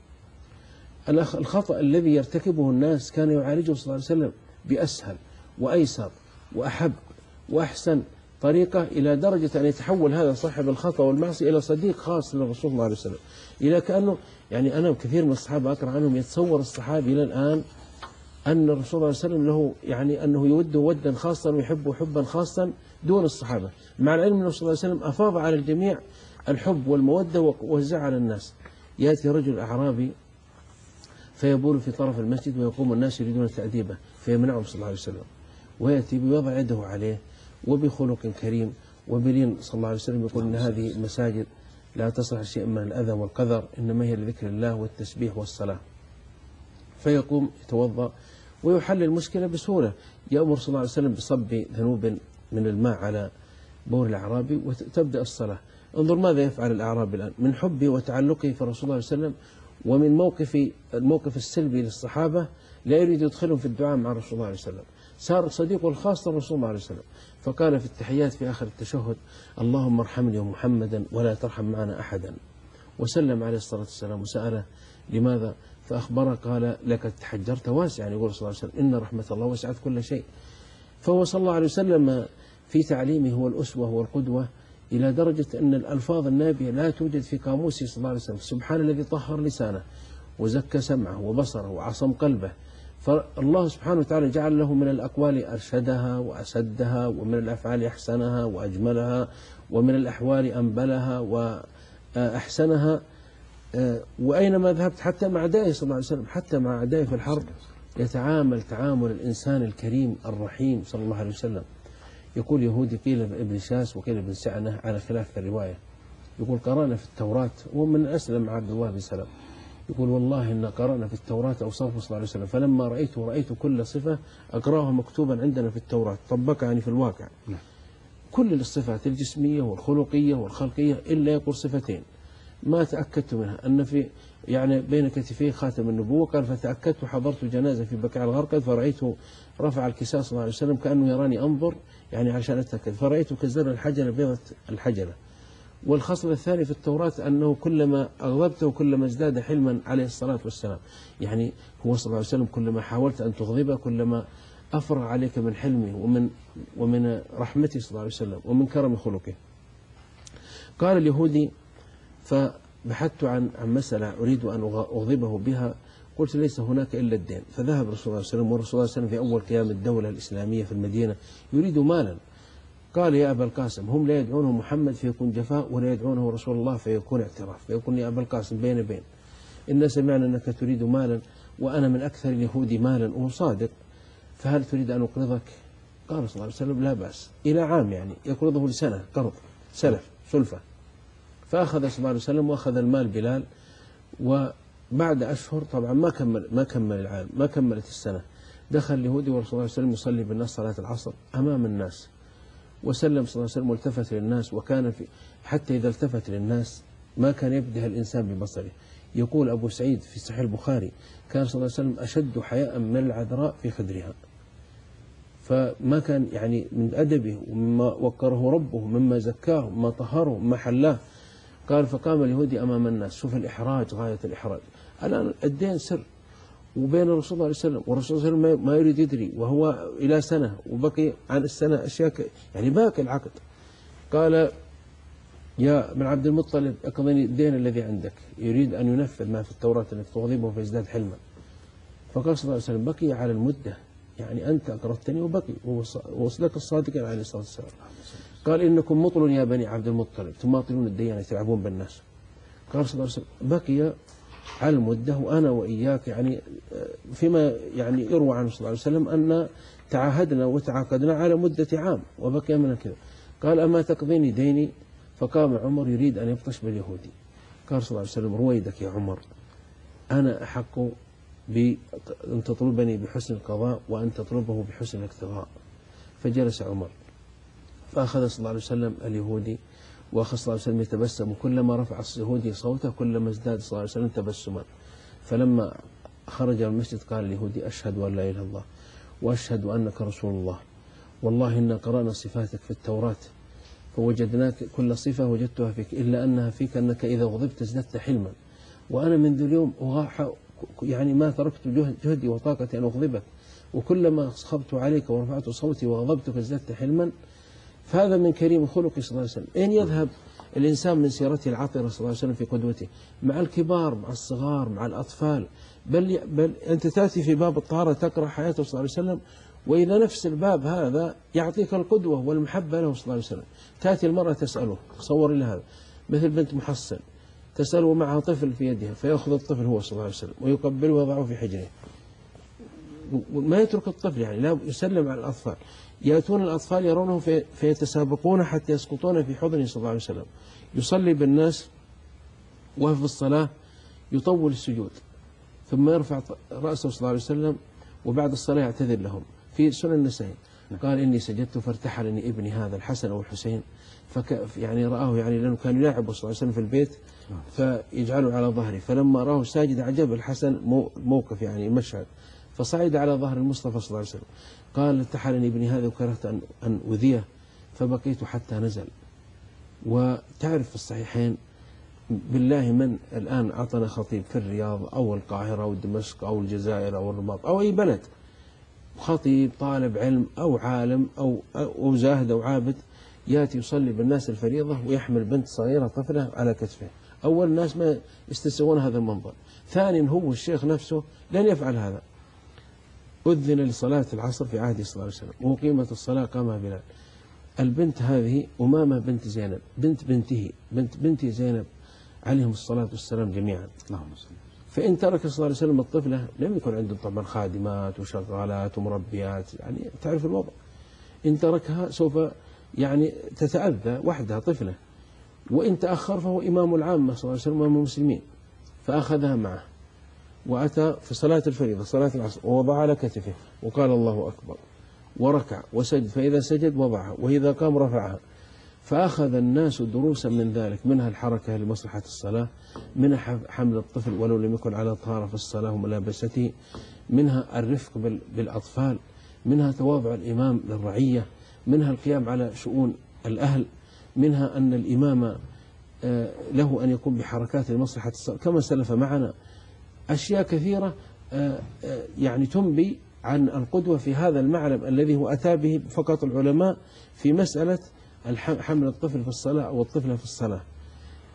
C: الخطأ الذي يرتكبه الناس كان يعالجه صلى الله عليه وسلم بأسهل وأيسر وأحب وأحسن طريقة، إلى درجة أن يتحول هذا صاحب الخطأ والمعصية إلى صديق خاص للرسول صلى الله عليه وسلم. إلى كأنه، يعني أنا كثير من الصحابة أقرأ عنهم يتصور الصحابي إلى الآن أن الرسول صلى الله عليه وسلم له، يعني أنه يوده ودا خاصا ويحبه حبا خاصا دون الصحابة، مع العلم أنه صلى الله عليه وسلم أفاض على الجميع الحب والمودة ووزع على الناس. يأتي رجل أعرابي فيبول في طرف المسجد ويقوم الناس يريدون تأديبه فيمنعهم صلى الله عليه وسلم، ويأتي ويضع يده عليه وبخلق كريم وبلين صلى الله عليه وسلم، يقول إن هذه المساجد لا تصلح شيء من الأذى والقذر، إنما هي لذكر الله والتسبيح والصلاة. فيقوم يتوضأ ويحل المشكلة بسهولة. يأمر صلى الله عليه وسلم بصب ذنوب من الماء على بول الأعرابي وتبدأ الصلاة. انظر ماذا يفعل الأعرابي الآن من حبه وتعلقه في رسول الله صلى الله عليه وسلم، ومن الموقف السلبي للصحابة لا يريد يدخلهم في الدعاء مع رسول الله عليه وسلم، صار صديقه الخاص للرسول الله عليه وسلم. فقال في التحيات في آخر التشهد: اللهم ارحمني ومحمدا ولا ترحم معنا أحدا. وسلم عليه الصلاة والسلام وسأله لماذا، فأخبره قال: لقد تحجرت واسعا، يقول صلى الله عليه وسلم: إن رحمة الله وسعت كل شيء. فهو صلى الله عليه وسلم في تعليمه هو الأسوة والقدوة، إلى درجة أن الألفاظ النابية لا توجد في قاموسه صلى الله عليه وسلم. سبحان الذي طهر لسانه وزكى سمعه وبصره وعصم قلبه. فالله سبحانه وتعالى جعل له من الأقوال أرشدها وأسدها، ومن الأفعال أحسنها وأجملها، ومن الأحوال أنبلها وأحسنها. وأينما ذهبت حتى مع أعدائه صلى الله عليه وسلم، حتى مع أعدائه في الحرب يتعامل تعامل الإنسان الكريم الرحيم صلى الله عليه وسلم. يقول يهودي قيل ابن شاس وقيل ابن سعنة على خلاف في الرواية، يقول قرأنا في التوراة، ومن أسلم عبد الله بن سلام، يقول والله إن قرأنا في التوراة أوصافه صلى الله عليه وسلم، فلما رأيت كل صفة أقرأها مكتوبا عندنا في التوراة، طبقها يعني في الواقع كل الصفات الجسمية والخلقية والخلقية، إلا يقول صفتين ما تأكدت منها، أن في يعني بين كتفيه خاتم النبوة. قال: فتأكدت وحضرت جنازة في بقيع الغرقد فرأيته رفع الكساء صلى الله عليه وسلم كأنه يراني أنظر، يعني عشان أتأكد، فرأيته كزر الحجلة بيضة الحجلة. والخصلة الثانية في التوراة أنه كلما أغضبته كلما ازداد حلما عليه الصلاة والسلام، يعني هو صلى الله عليه وسلم كلما حاولت أن تغضبه كلما أفرغ عليك من حلمه ومن رحمته صلى الله عليه وسلم ومن كرم خلقه. قال اليهودي: بحثت عن مسألة أريد أن أغضبه بها، قلت ليس هناك إلا الدين. فذهب الرسول صلى الله عليه وسلم، والرسول صلى الله عليه وسلم في أول قيام الدولة الإسلامية في المدينة يريد مالا. قال يا أبا القاسم، هم لا يدعونه محمد فيكون جفاء، ولا يدعونه رسول الله فيكون اعتراف، فيكون يا أبا القاسم بين بين، إن سمعنا أنك تريد مالا وأنا من أكثر اليهود مالا، وهو صادق، فهل تريد أن أقرضك؟ قال صلى الله عليه وسلم لا بأس، إلى عام يعني يقرضه لسنة، قرض سلف سلفة. فأخذ صلى الله عليه وسلم وأخذ المال بلال، وبعد أشهر طبعا ما كمل العام، ما كملت السنة، دخل اليهودي والرسول صلى الله عليه وسلم يصلي بالناس صلاة العصر أمام الناس، وسلم صلى الله عليه وسلم والتفت للناس، وكان في حتى إذا التفت للناس ما كان يبدها الإنسان ببصره. يقول أبو سعيد في صحيح البخاري كان صلى الله عليه وسلم أشد حياء من العذراء في خدرها، فما كان يعني من أدبه ومما وقره ربه، مما زكاه، مما طهره، مما حلاه. قال فقام اليهودي أمام الناس، شوف الإحراج، غاية الإحراج. الآن الدين سر وبين الرسول صلى الله عليه وسلم، والرسول صلى الله عليه وسلم ما يريد يدري، وهو إلى سنة وبقي عن السنة أشياء يعني باقي العقد. قال يا ابن عبد المطلب اقضني الدين الذي عندك، يريد أن ينفذ ما في التوراة أنك تغضبه فيزداد حلما. فقال صلى الله عليه وسلم بقي على المدة، يعني أنت أقرضتني وبقي، وصدق الصادق عليه الصلاة والسلام. قال إنكم مطل يا بني عبد المطلب تماطلون الديانة تلعبون بالناس. قال صلى الله عليه وسلم بقي على المدة، وأنا وإياك يعني فيما يعني يروى عنه صلى الله عليه وسلم أن تعاهدنا وتعاقدنا على مدة عام وبقي من كذا. قال أما تقضيني ديني؟ فقام عمر يريد أن يبطش باليهودي. قال صلى الله عليه وسلم رويدك يا عمر، أنا أحق بأن تطلبني بحسن القضاء وأن تطلبه بحسن الاقتضاء. فجلس عمر، فأخذ صلى الله عليه وسلم اليهودي، وأخذ صلى الله عليه وسلم يتبسم، كلما رفع اليهودي صوته كلما ازداد صلى الله عليه وسلم تبسما. فلما خرج من المسجد قال اليهودي أشهد أن لا إله إلا الله وأشهد أنك رسول الله، والله إنا قرأنا صفاتك في التوراة فوجدناك كل صفة وجدتها فيك إلا أنها فيك أنك إذا غضبت ازددت حلما، وأنا منذ اليوم يعني ما تركت جهدي وطاقتي أن أغضبك، وكلما صخبت عليك ورفعت صوتي وغضبتك ازددت حلما. فهذا من كريم خلقه صلى الله عليه وسلم. أين يذهب الإنسان من سيرته العطرة صلى الله عليه وسلم في قدوته؟ مع الكبار، مع الصغار، مع الأطفال، بل أنت تأتي في باب الطهارة تقرأ حياته صلى الله عليه وسلم، وإذا نفس الباب هذا يعطيك القدوة والمحبة له صلى الله عليه وسلم. تأتي المرأة تسأله، تصور إلى هذا، مثل بنت محصن تسأله معها طفل في يدها، فيأخذ الطفل هو صلى الله عليه وسلم ويقبله ويضعه في حجره، وما يترك الطفل، يعني لا يسلم على الأطفال. يأتون الأطفال يرونه فيتسابقون حتى يسقطون في حضنه صلى الله عليه وسلم. يصلي بالناس وفي الصلاة يطول السجود، ثم يرفع رأسه صلى الله عليه وسلم، وبعد الصلاة يعتذر لهم. في سنن النسائي قال إني سجدت فارتحلني ابني هذا الحسن أو الحسين، يعني رآه، يعني لأنه كان يلاعبه صلى الله عليه وسلم في البيت فيجعله على ظهره، فلما رآه ساجد عجب الحسن موقف يعني المشهد، فصعد على ظهر المصطفى صلى الله عليه وسلم. قال ارتحلني ابني هذا وكرهت أن أذيه فبقيت حتى نزل. وتعرف في الصحيحين بالله من الآن أعطنا خطيب في الرياض أو القاهرة أو دمشق أو الجزائر أو الرباط أو أي بلد، خطيب طالب علم أو عالم أو زاهد أو عابد، يأتي يصلي بالناس الفريضة ويحمل بنت صغيرة طفلة على كتفه. أول الناس ما يستسيغون هذا المنظر. ثانيا هو الشيخ نفسه لن يفعل هذا. أذن لصلاة العصر في عهد صلى الله عليه وسلم وقيمة الصلاة قامها بلال. البنت هذه أمامة بنت زينب بنت بنته زينب عليهم الصلاة والسلام جميعا. فإن ترك صلى الله عليه وسلم الطفلة، لم يكن عنده طبعا خادمات وشغالات ومربيات، يعني تعرف الوضع، إن تركها سوف يعني تتأذى وحدها طفلة، وإن تأخر فهو إمام العامة صلى الله عليه وسلم وإمام المسلمين، فأخذها معه وأتى في صلاة الفريضة صلاة العصر ووضع على كتفه وقال الله أكبر وركع وسجد، فإذا سجد وضعها وإذا قام رفعها. فأخذ الناس دروسا من ذلك، منها الحركة لمصلحة الصلاة، منها حمل الطفل ولو لم يكن على طهارة في الصلاة وملابسته، منها الرفق بالأطفال، منها تواضع الإمام للرعية، منها القيام على شؤون الأهل، منها أن الإمام له أن يكون بحركات لمصلحة الصلاة كما سلف معنا. أشياء كثيرة يعني تنبي عن القدوة في هذا المعلم الذي هو أتى به فقط العلماء في مسألة حمل الطفل في الصلاة أو الطفلة في الصلاة.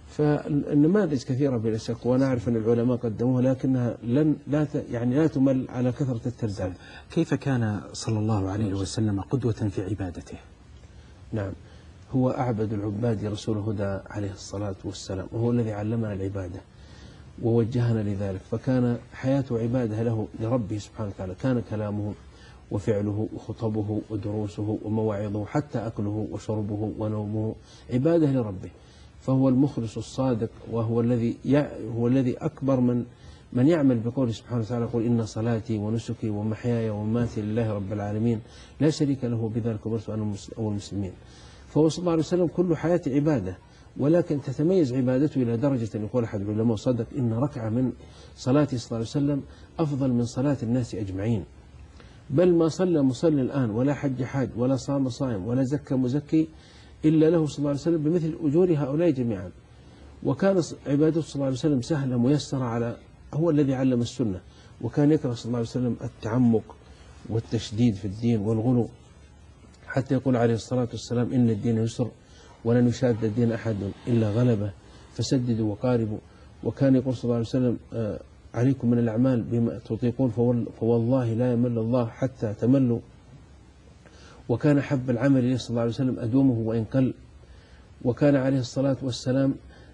C: فالنماذج كثيرة بلا شك، وأنا أعرف أن العلماء قدموها، لكنها لا تمل على كثرة الترداد.
B: كيف كان صلى الله عليه وسلم قدوة في عبادته؟
C: نعم، هو أعبد العباد رسول الهدى عليه الصلاة والسلام، وهو الذي علمنا العبادة ووجهنا لذلك، فكان حياته عبادة له لربه سبحانه وتعالى. كان كلامه وفعله وخطبه ودروسه ومواعظه حتى أكله وشربه ونومه عبادة لربه، فهو المخلص الصادق، وهو الذي أكبر من يعمل بقوله سبحانه وتعالى: يقول إن صلاتي ونسكي ومحياي ومماتي لله رب العالمين لا شريك له بذلك وبرت أنا المسلمين. فهو صلى الله عليه وسلم كل حياته عبادة، ولكن تتميز عبادته إلى درجة أن يقول أحد العلماء صدق: إن ركعة من صلاته صلى الله عليه وسلم أفضل من صلاة الناس أجمعين، بل ما صلى مصلي الآن ولا حج حاج ولا صام صائم ولا زكى مزكي إلا له صلى الله عليه وسلم بمثل أجور هؤلاء جميعا. وكان عبادته صلى الله عليه وسلم سهلة ميسرة، هو الذي علم السنة، وكان يكره صلى الله عليه وسلم التعمق والتشديد في الدين والغلو، حتى يقول عليه الصلاة والسلام: إن الدين يسر ولن يشاد الدين أحد إلا غلبه فسددوا وقاربوا. وكان يقول صلى الله عليه وسلم: عليكم من الأعمال بما تطيقون فوالله لا يمل الله حتى تملوا. وكان حب العمل إليه صلى الله عليه وسلم أدومه وإن قل. وكان عليه الصلاة والسلام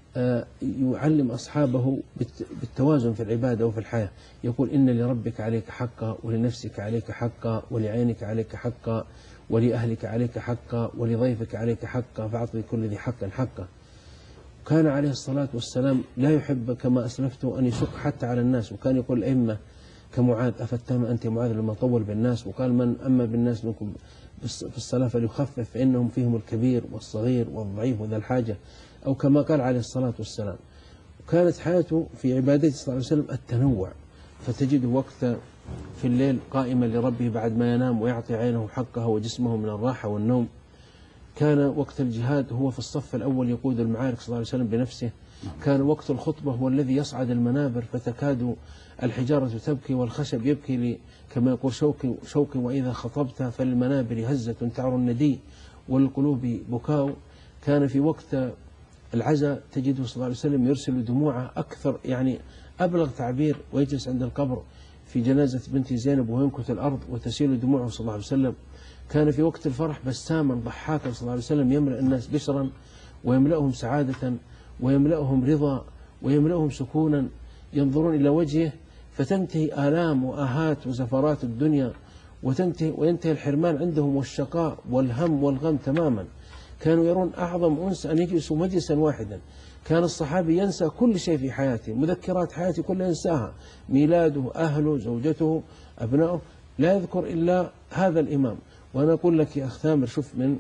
C: يعلم أصحابه بالتوازن في العبادة وفي الحياة، يقول: إن لربك عليك حقا ولنفسك عليك حقا ولعينك عليك حقا ولأهلك عليك حقا ولضيفك عليك حقا فأعطي كل ذي حق حقه. كان عليه الصلاة والسلام لا يحب كما أسلفته أن يشق حتى على الناس، وكان يقول الأئمة كمعاذ: أفتان أنت معاذ لما طول بالناس؟ وقال: من أما بالناس منكم في الصلاة فليخفف فإنهم فيهم الكبير والصغير والضعيف وذا الحاجة، أو كما قال عليه الصلاة والسلام. وكانت حياته في عبادته صلى الله عليه وسلم التنوع، فتجده وقت في الليل قائما لربه بعد ما ينام ويعطي عينه حقها وجسمه من الراحة والنوم. كان وقت الجهاد هو في الصف الأول يقود المعارك صلى الله عليه وسلم بنفسه. كان وقت الخطبة هو الذي يصعد المنابر فتكاد الحجارة تبكي والخشب يبكي، كما يقول شوقي وإذا خطبت فالمنابر هزة تعر الندي والقلوب بكاء. كان في وقت العزاء تجده صلى الله عليه وسلم يرسل دموعه أكثر، يعني أبلغ تعبير، ويجلس عند القبر في جنازة بنت زينب وينكت الأرض وتسيل دموعه صلى الله عليه وسلم. كان في وقت الفرح بساما ضحاكا صلى الله عليه وسلم يملأ الناس بشرا ويملأهم سعادة ويملأهم رضا ويملأهم سكونا، ينظرون إلى وجهه فتنتهي آلام وآهات وزفرات الدنيا وينتهي الحرمان عندهم والشقاء والهم والغم تماما. كانوا يرون أعظم أنس أن يجلسوا مجلسا واحدا. كان الصحابي ينسى كل شيء في حياته، مذكرات حياته كلها ينساها، ميلاده، أهله، زوجته، أبنائه، لا يذكر إلا هذا الإمام. وأنا أقول لك يا أخ ثامر، شوف من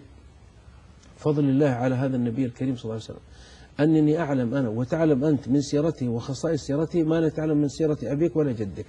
C: فضل الله على هذا النبي الكريم صلى الله عليه وسلم أنني أعلم أنا وتعلم أنت من سيرته وخصائص سيرته ما لا تعلم من سيرة أبيك ولا جدك.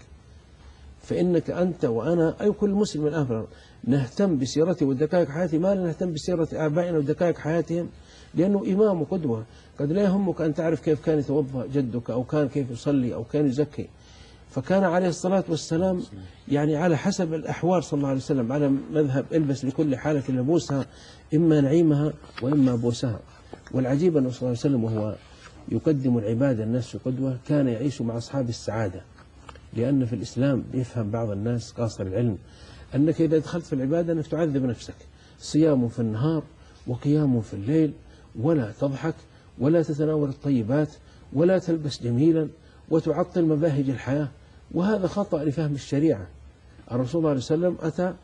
C: فإنك أنت وأنا أي كل مسلم الآن نهتم بسيرته ودقائق حياته ما لا نهتم بسيرة آبائنا ودقائق حياتهم، لأنه إمام وقدوة. قد لا يهمك أن تعرف كيف كان يتوضأ جدك أو كان كيف يصلي أو كان يزكي. فكان عليه الصلاة والسلام يعني على حسب الأحوال صلى الله عليه وسلم، على مذهب البس لكل حالة لبوسها، إما نعيمها وإما بوسها. والعجيب أنه صلى الله عليه وسلم وهو يقدم العبادة الناس قدوة كان يعيش مع أصحاب السعادة، لأن في الإسلام يفهم بعض الناس قاصر العلم أنك إذا دخلت في العبادة أنك تعذب نفسك، صيام في النهار وقيام في الليل، ولا تضحك ولا تتناول الطيبات ولا تلبس جميلا وتعطل مباهج الحياة، وهذا خطأ لفهم الشريعة. الرسول صلى الله عليه وسلم أتى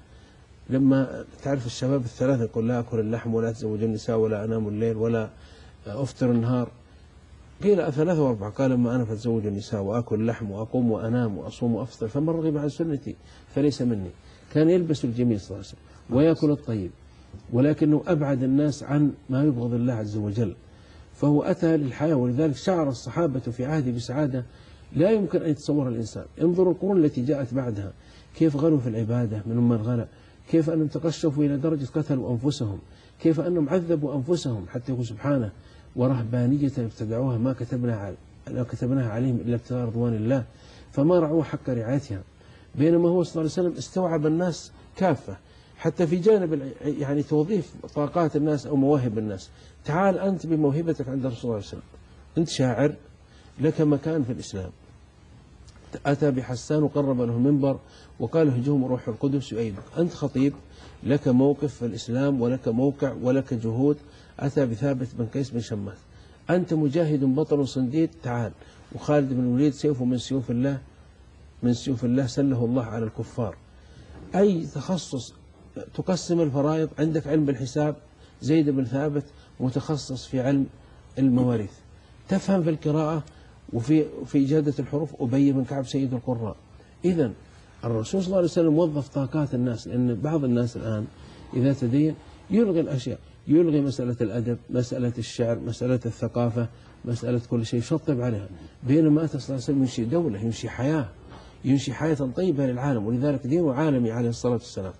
C: لما تعرف الشباب الثلاثة يقول: لا أكل اللحم ولا أتزوج النساء ولا أنام الليل ولا أفطر النهار. قيل 3 و4، قال: أما أنا فأتزوج النساء وأكل اللحم وأقوم وأنام وأصوم وأفطر فمن رغب عن سنتي فليس مني. كان يلبس الجميل صلى الله عليه وسلم ويأكل الطيب، ولكنه أبعد الناس عن ما يبغض الله عز وجل. فهو أتى للحياة، ولذلك شعر الصحابة في عهده بسعادة لا يمكن أن يتصور الإنسان. انظروا القرون التي جاءت بعدها كيف غلوا في العبادة منهم من غلا، كيف أنهم تقشفوا إلى درجة قتلوا أنفسهم، كيف أنهم عذبوا أنفسهم حتى يقول سبحانه: ورهبانية ابتدعوها ما كتبناها عليهم إلا ابتغاء رضوان الله فما رعوا حق رعايتها. بينما هو صلى الله عليه وسلم استوعب الناس كافة، حتى في جانب يعني توظيف طاقات الناس أو مواهب الناس. تعال أنت بموهبتك عند الرسول صلى الله عليه وسلم أنت شاعر لك مكان في الإسلام. أتى بحسان وقرب له المنبر وقال هجوم روح القدس يؤيدك. أنت خطيب لك موقف في الإسلام ولك موقع ولك جهود. أتى بثابت بن قيس بن شماس. أنت مجاهد بطل صنديد، تعال. وخالد بن الوليد سيفه من سيوف الله، من سيوف الله سله الله على الكفار. أي تخصص تقسم الفرائض. عندك علم بالحساب، زيد بن ثابت متخصص في علم المواريث. تفهم في القراءة وفي إجادة الحروف، أبي بن كعب سيد القراء. إذن الرسول صلى الله عليه وسلم وظف طاقات الناس، لأن بعض الناس الآن إذا تدين يلغي الأشياء، يلغي مسألة الأدب، مسألة الشعر، مسألة الثقافة، مسألة كل شيء يشطب عليها. بينما أتى صلى الله عليه وسلم ينشي دولة، ينشي حياة، ينشي حياة طيبة للعالم، ولذلك دينه عالمي عليه الصلاة والسلام.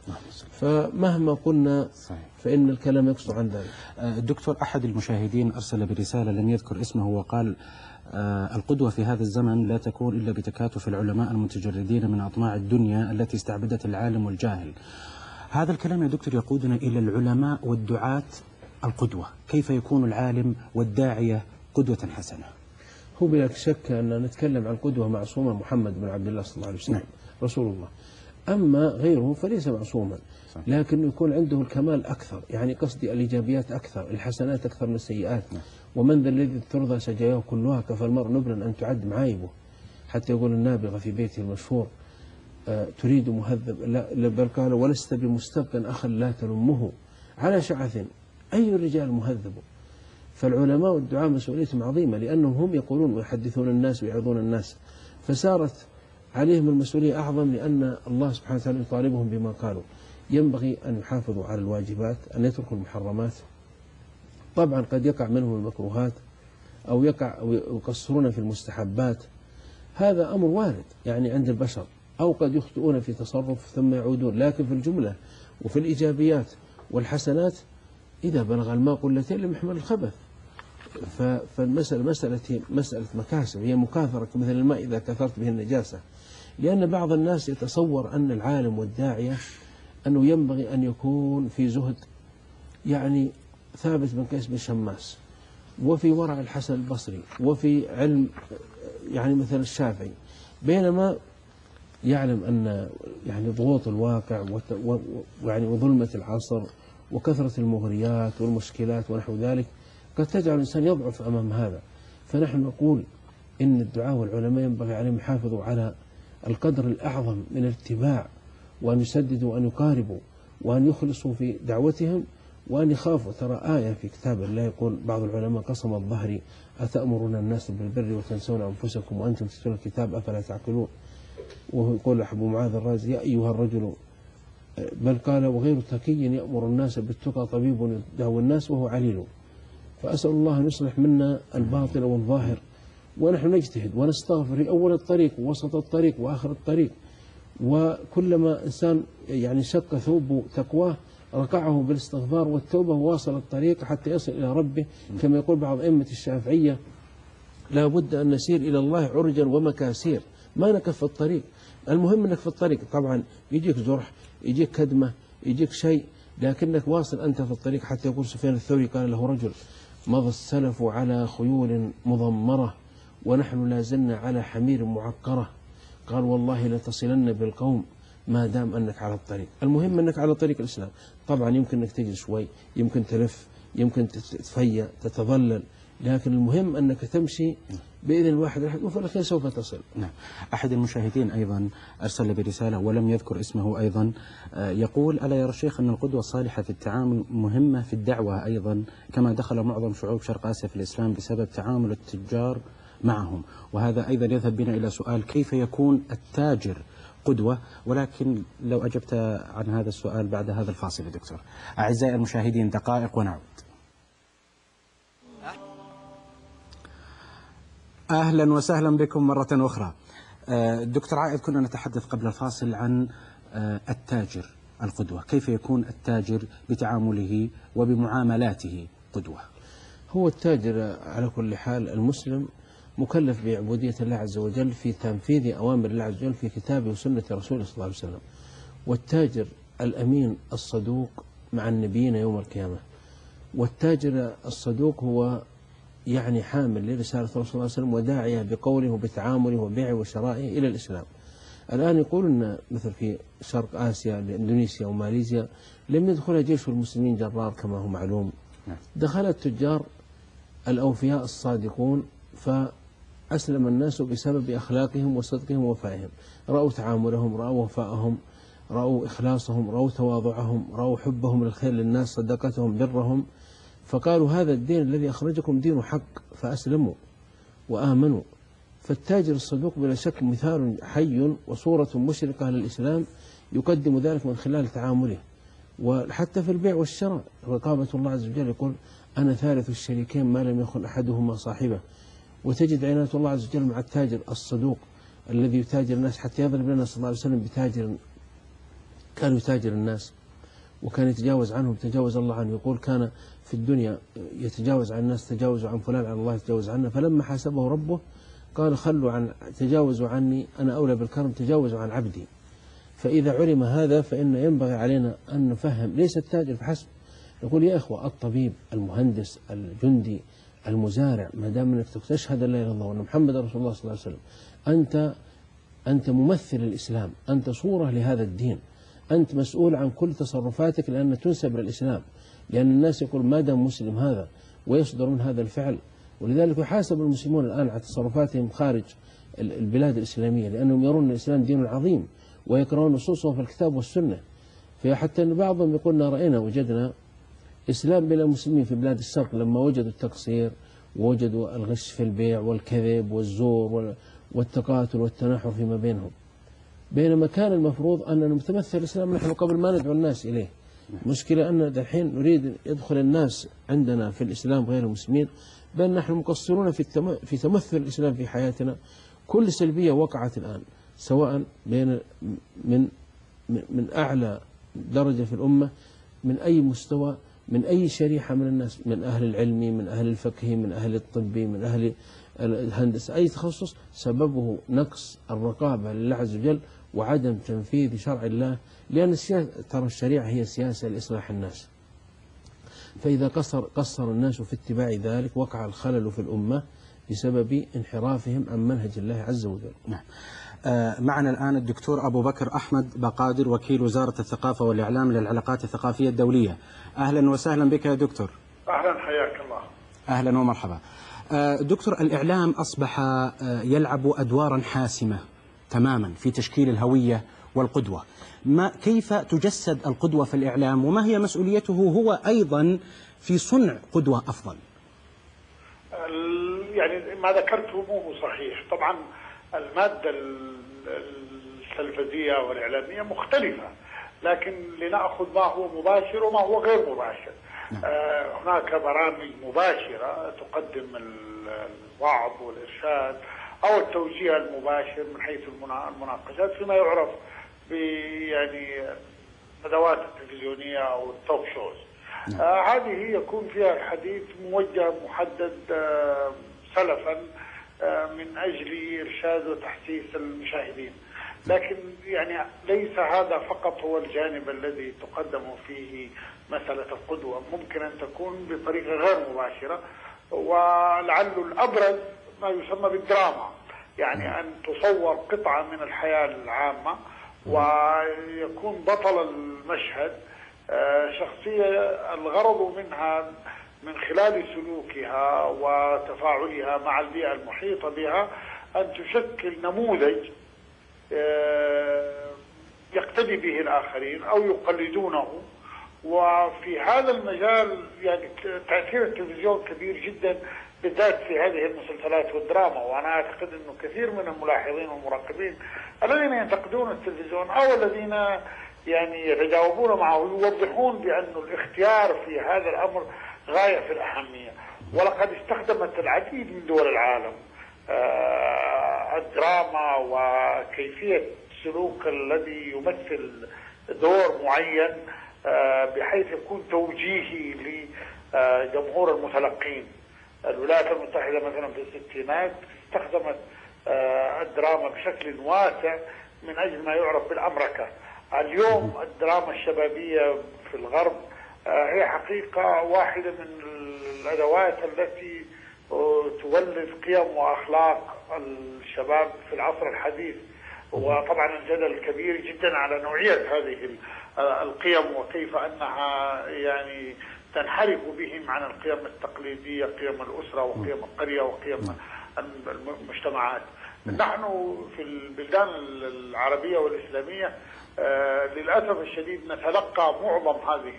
C: فمهما قلنا فإن الكلام يقصر عن ذلك.
B: دكتور، أحد المشاهدين أرسل برسالة لم يذكر اسمه وقال القدوة في هذا الزمن لا تكون إلا بتكاتف العلماء المتجردين من أطماع الدنيا التي استعبدت العالم والجاهل. هذا الكلام يا دكتور يقودنا إلى العلماء والدعاة القدوة. كيف يكون العالم والداعية قدوة حسنة؟
C: هو بلا شك أن نتكلم عن قدوة معصومة محمد بن عبد الله صلى الله عليه وسلم، رسول الله. أما غيره فليس معصوما، لكن يكون عنده الكمال أكثر، يعني قصدي الإيجابيات أكثر، الحسنات أكثر من السيئات. ومن ذا الذي ترضى سجاياه كلها، كفى المرء نبلا أن تعد معايبه. حتى يقول النابغة في بيته المشهور تريد مهذب، لا بل قال ولست بمستبق أخا لا تلمه على شعث أي الرجال مهذب. فالعلماء والدعاء مسؤوليتهم عظيمة، لأنهم هم يقولون ويحدثون الناس ويعظون الناس، فصارت عليهم المسؤولية أعظم، لأن الله سبحانه وتعالى يطالبهم بما قالوا. ينبغي أن يحافظوا على الواجبات، أن يتركوا المحرمات. طبعا قد يقع منهم المكروهات أو يقصرون في المستحبات، هذا أمر وارد يعني عند البشر، أو قد يخطئون في تصرف ثم يعودون، لكن في الجملة وفي الإيجابيات والحسنات إذا بلغ الماء قلتين لم يحمل الخبث. فالمسألة مسألة مكاسب، هي مكاثرة مثل الماء إذا كثرت به النجاسة. لأن بعض الناس يتصور أن العالم والداعية أنه ينبغي أن يكون في زهد، يعني ثابت بن قيس بن شماس، وفي ورع الحسن البصري، وفي علم يعني مثل الشافعي، بينما يعلم أن يعني ضغوط الواقع يعني وظلمة العصر وكثرة المغريات والمشكلات ونحو ذلك قد تجعل الإنسان يضعف أمام هذا. فنحن نقول إن الدعاء والعلماء ينبغي عليهم يحافظوا على القدر الأعظم من الاتباع، وأن يسددوا وأن يقاربوا وأن يخلصوا في دعوتهم وأن يخافوا. ترى آية في كتاب الله يقول بعض العلماء قسم الظهر أتأمرون الناس بالبر وتنسون أنفسكم وأنتم تتلون الكتاب أفلا تعقلون. وهو يقول أبو معاذ الرازي يا أيها الرجل، بل قال وغير تقي يأمر الناس بالتقى طبيب يداوي الناس وهو عليل. فأسأل الله أن يصلح منا الباطل والظاهر، ونحن نجتهد ونستغفر في أول الطريق ووسط الطريق وآخر الطريق. وكلما إنسان يعني شق ثوب تقواه رقعه بالاستغفار والتوبة وواصل الطريق حتى يصل إلى ربه. كما يقول بعض أئمة الشافعية لا بد أن نسير إلى الله عرجا ومكاسير، ما نكف في الطريق. المهم أنك في الطريق، طبعا يجيك جرح، يجيك كدمة، يجيك شيء، لكنك واصل أنت في الطريق. حتى يقول سفيان الثوري قال له رجل مضى السلف على خيول مضمرة ونحن لا زلنا على حمير معقرة، قال والله لتصلن بالقوم ما دام أنك على الطريق. المهم أنك على طريق الإسلام. طبعا يمكن أنك تجلس شوي، يمكن تلف، يمكن تتفيأ، تتظلل، لكن المهم أنك تمشي بإذن الواحد الأحد وفي الأخير سوف تصل.
B: نعم. أحد المشاهدين أيضا أرسل برسالة ولم يذكر اسمه أيضا، يقول ألا يرى الشيخ أن القدوة الصالحة في التعامل مهمة في الدعوة أيضا، كما دخل معظم شعوب شرق آسيا في الإسلام بسبب تعامل التجار معهم. وهذا أيضا يذهب بنا إلى سؤال كيف يكون التاجر قدوة، ولكن لو أجبت عن هذا السؤال بعد هذا الفاصل يا دكتور. أعزائي المشاهدين دقائق ونعود. أهلا وسهلا بكم مرة أخرى. دكتور عائد، كنا نتحدث قبل الفاصل عن التاجر القدوة. كيف يكون التاجر بتعامله وبمعاملاته قدوة؟
C: هو التاجر على كل حال المسلم مكلف بعبودية الله عز وجل في تنفيذ أوامر الله عز وجل في كتابه وسنة رسوله صلى الله عليه وسلم. والتاجر الأمين الصدوق مع النبيين يوم القيامة. والتاجر الصدوق هو يعني حامل لرسالة الرسول صلى الله عليه وسلم وداعية بقوله وبتعامله وبيعه وشرائه إلى الإسلام. الآن يقولون مثل في شرق آسيا إندونيسيا وماليزيا لم يدخل جيش المسلمين جرار كما هو معلوم، دخل التجار الأوفياء الصادقون فأسلم الناس بسبب أخلاقهم وصدقهم ووفائهم، رأوا تعاملهم، رأوا وفائهم، رأوا إخلاصهم، رأوا تواضعهم، رأوا حبهم للخير للناس، صدقتهم، برهم، فقالوا هذا الدين الذي أخرجكم دين حق، فأسلموا وآمنوا. فالتاجر الصدوق بلا شك مثال حي وصورة مشرقة للإسلام يقدم ذلك من خلال تعامله. وحتى في البيع والشراء رقابة الله عز وجل يقول أنا ثالث الشريكين ما لم يكن أحدهما صاحبه. وتجد عناية الله عز وجل مع التاجر الصدوق الذي يتاجر الناس، حتى يضرب لنا صلى الله عليه وسلم بتاجر كان يتاجر الناس وكان يتجاوز عنهم تجاوز الله عنه، يقول كان في الدنيا يتجاوز عن الناس تجاوزوا عن فلان، عن الله يتجاوز عنه، فلما حاسبه ربه قال خلوا عن تجاوزوا عني أنا أولى بالكرم، تجاوزوا عن عبدي. فإذا علم هذا فإن ينبغي علينا أن نفهم ليس التاجر فحسب، نقول يا إخوة الطبيب، المهندس، الجندي، المزارع، ما دام أنك تشهد أن لا إله إلا الله وأن محمد رسول الله صلى الله عليه وسلم أنت ممثل الإسلام، أنت صورة لهذا الدين، أنت مسؤول عن كل تصرفاتك لأن تنسب للإسلام، لأن الناس يقول ما دام مسلم هذا ويصدر من هذا الفعل. ولذلك يحاسب المسلمون الآن على تصرفاتهم خارج البلاد الإسلامية، لأنهم يرون الإسلام دين عظيم ويقرؤون نصوصه في الكتاب والسنة. فحتى أن بعضهم يقولنا رأينا وجدنا إسلام بلا مسلمين في بلاد الشرق لما وجدوا التقصير ووجدوا الغش في البيع والكذب والزور والتقاتل والتناحر فيما بينهم، بينما كان المفروض أننا نتمثل الإسلام نحن قبل ما ندعو الناس إليه. مشكلة أن الحين نريد يدخل الناس عندنا في الإسلام غير المسلمين، بل نحن مقصرون في تمثل الإسلام في حياتنا. كل سلبية وقعت الآن سواء بين من أعلى درجة في الأمة، من أي مستوى، من أي شريحة من الناس، من أهل العلم، من أهل الفقه، من أهل الطب، من أهل الهندسة، أي تخصص، سببه نقص الرقابة لله عز وجل وعدم تنفيذ شرع الله، لأن ترى الشريعة هي سياسة لإصلاح الناس. فإذا قصر الناس في اتباع ذلك وقع الخلل في الأمة بسبب انحرافهم عن منهج الله عز وجل.
B: نعم. معنا الآن الدكتور أبو بكر أحمد بقادر، وكيل وزارة الثقافة والإعلام للعلاقات الثقافية الدولية. أهلا وسهلا بك يا دكتور.
D: أهلا، حياك الله.
B: أهلا ومرحبا. دكتور، الإعلام أصبح يلعب أدوارا حاسمة تماما في تشكيل الهوية والقدوة. كيف تجسد القدوة في الإعلام، وما هي مسؤوليته هو أيضا في صنع قدوة أفضل؟
D: يعني ما ذكرته مو صحيح. طبعا المادة التلفزية والإعلامية مختلفة، لكن لنأخذ ما هو مباشر وما هو غير مباشر. هناك برامج مباشرة تقدم الوعظ والإرشاد أو التوجيه المباشر من حيث المناقشات فيما يعرف يعني ندوات التلفزيونية أو التوك شوز. هذه يكون فيها الحديث موجه محدد سلفا من أجل إرشاد وتحسيس المشاهدين، لكن يعني ليس هذا فقط هو الجانب الذي تقدم فيه مسألة القدوة. ممكن أن تكون بطريقة غير مباشرة، ولعل الأبرز ما يسمى بالدراما، يعني أن تصور قطعة من الحياة العامة ويكون بطل المشهد شخصية الغرض منها من خلال سلوكها وتفاعلها مع البيئة المحيطة بها أن تشكل نموذج يقتدي به الآخرين أو يقلدونه. وفي هذا المجال يعني تأثير التلفزيون كبير جدا، بالذات في هذه المسلسلات والدراما. وأنا أعتقد أنه كثير من الملاحظين والمراقبين الذين ينتقدون التلفزيون أو الذين يعني يتجاوبون معه يوضحون بأن الاختيار في هذا الأمر غاية في الأهمية. ولقد استخدمت العديد من دول العالم الدراما وكيفية سلوك الذي يمثل دور معين بحيث يكون توجيهي لجمهور المتلقين. الولايات المتحدة مثلا في الستينات استخدمت الدراما بشكل واسع من أجل ما يعرف بالأمركة. اليوم الدراما الشبابية في الغرب هي حقيقة واحدة من الأدوات التي وتولد قيم وأخلاق الشباب في العصر الحديث. وطبعا الجدل كبير جدا على نوعية هذه القيم وكيف أنها يعني تنحرف بهم عن القيم التقليدية، قيم الأسرة وقيم القرية وقيم المجتمعات. نحن في البلدان العربية والإسلامية للأسف الشديد نتلقى معظم هذه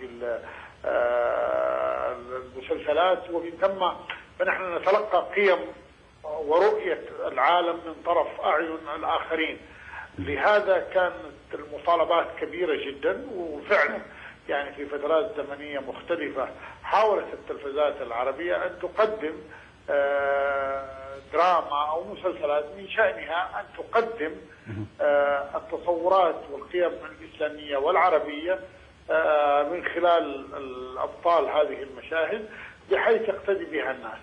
D: المسلسلات، ومن ثم فنحن نتلقى قيم ورؤية العالم من طرف أعين الآخرين. لهذا كانت المطالبات كبيرة جدا، وفعلا يعني في فترات زمنية مختلفة حاولت التلفزيونات العربية أن تقدم دراما أو مسلسلات من شأنها أن تقدم التصورات والقيم الإسلامية والعربية من خلال الأبطال هذه المشاهد بحيث يقتدي بها الناس.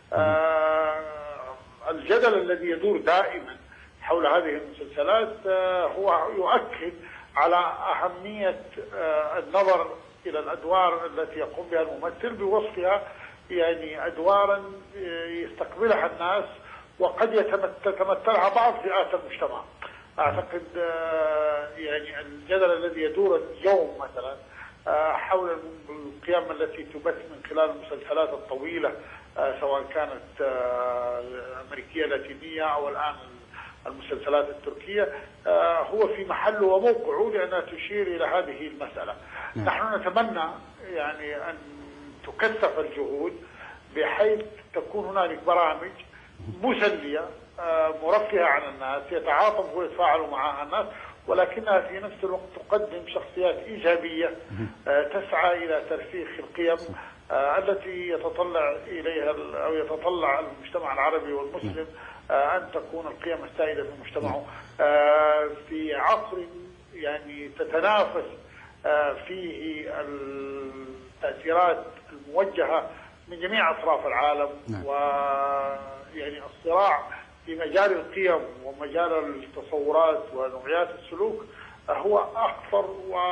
D: الجدل الذي يدور دائما حول هذه المسلسلات هو يؤكد على أهمية النظر إلى الأدوار التي يقوم بها الممثل بوصفها يعني أدوارا يستقبلها الناس وقد يتمثلها بعض فئات المجتمع. أعتقد يعني الجدل الذي يدور اليوم مثلا حول القيم التي تبث من خلال المسلسلات الطويلة سواء كانت أمريكية لاتينية أو الآن المسلسلات التركية هو في محله وموقعه لأنها تشير إلى هذه المسألة. نحن نتمنى يعني أن تكثف الجهود بحيث تكون هنالك برامج مسلية مرفهة عن الناس يتعاطف ويتفاعلوا معها الناس، ولكنها في نفس الوقت تقدم شخصيات إيجابية تسعى إلى ترسيخ القيم التي يتطلع إليها أو يتطلع المجتمع العربي والمسلم أن تكون القيم السائدة في مجتمعه في عصر يعني تتنافس فيه التأثيرات الموجهة من جميع أطراف العالم. ويعني الصراع في مجال القيم ومجال التصورات ونوعيات السلوك هو أخطر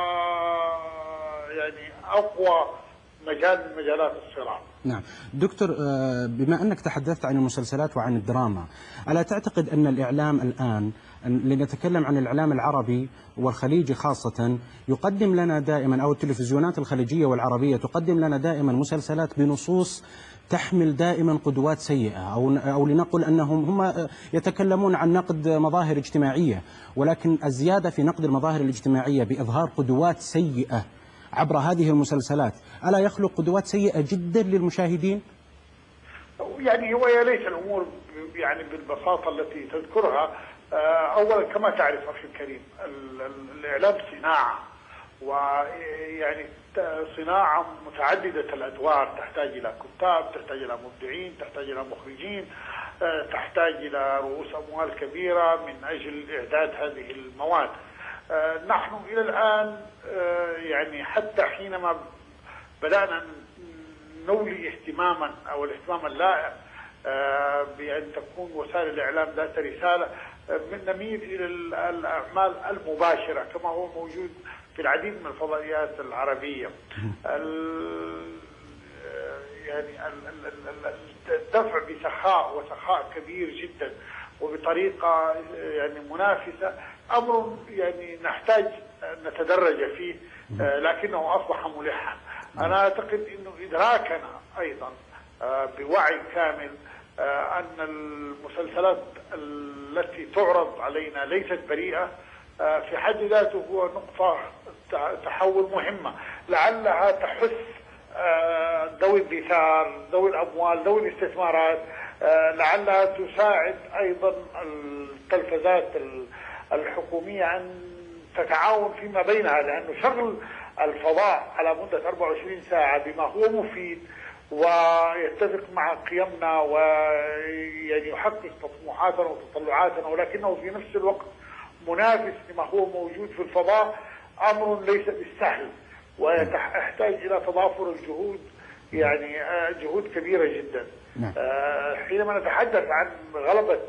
D: ويعني أقوى مجال من مجالات الصراع.
B: نعم دكتور، بما أنك تحدثت عن المسلسلات وعن الدراما، ألا تعتقد أن الإعلام الآن، لنتكلم عن الإعلام العربي والخليجي خاصة، يقدم لنا دائما، أو التلفزيونات الخليجية والعربية تقدم لنا دائما مسلسلات بنصوص تحمل دائما قدوات سيئة، أو لنقل أنهم هم يتكلمون عن نقد مظاهر اجتماعية، ولكن الزيادة في نقد المظاهر الاجتماعية بإظهار قدوات سيئة عبر هذه المسلسلات ألا يخلق قدوات سيئة جدا للمشاهدين؟
D: يعني هو ليس الأمور يعني بالبساطة التي تذكرها. أولا كما تعرف أخي الكريم الإعلام صناعة، ويعني صناعة متعددة الأدوار، تحتاج إلى كتاب، تحتاج إلى مبدعين، تحتاج إلى مخرجين، تحتاج إلى رؤوس أموال كبيرة من أجل إعداد هذه المواد. نحن إلى الآن يعني حتى حينما بدأنا نولي اهتماما أو الاهتمام اللائق بأن تكون وسائل الإعلام ذات رسالة، من نميل إلى الأعمال المباشرة كما هو موجود في العديد من الفضائيات العربية. يعني الدفع بسخاء وسخاء كبير جدا وبطريقة يعني منافسة أمر يعني نحتاج نتدرج فيه، لكنه أصبح ملحا. أنا أعتقد أنه إدراكنا أيضا بوعي كامل أن المسلسلات التي تعرض علينا ليست بريئة في حد ذاته هو نقطة تحول مهمة، لعلها تحث ذوي الدثار، ذوي الأموال، ذوي الاستثمارات، لعلها تساعد أيضا التلفزات الحكومية أن تتعاون فيما بينها، لأنه شغل الفضاء على مدة 24 ساعة بما هو مفيد ويتفق مع قيمنا ويعني يحقق طموحاتنا وتطلعاتنا، ولكنه في نفس الوقت منافس لما هو موجود في الفضاء، أمر ليس بالسهل ويحتاج إلى تضافر الجهود، يعني جهود كبيرة جدا. حينما نتحدث عن غلبة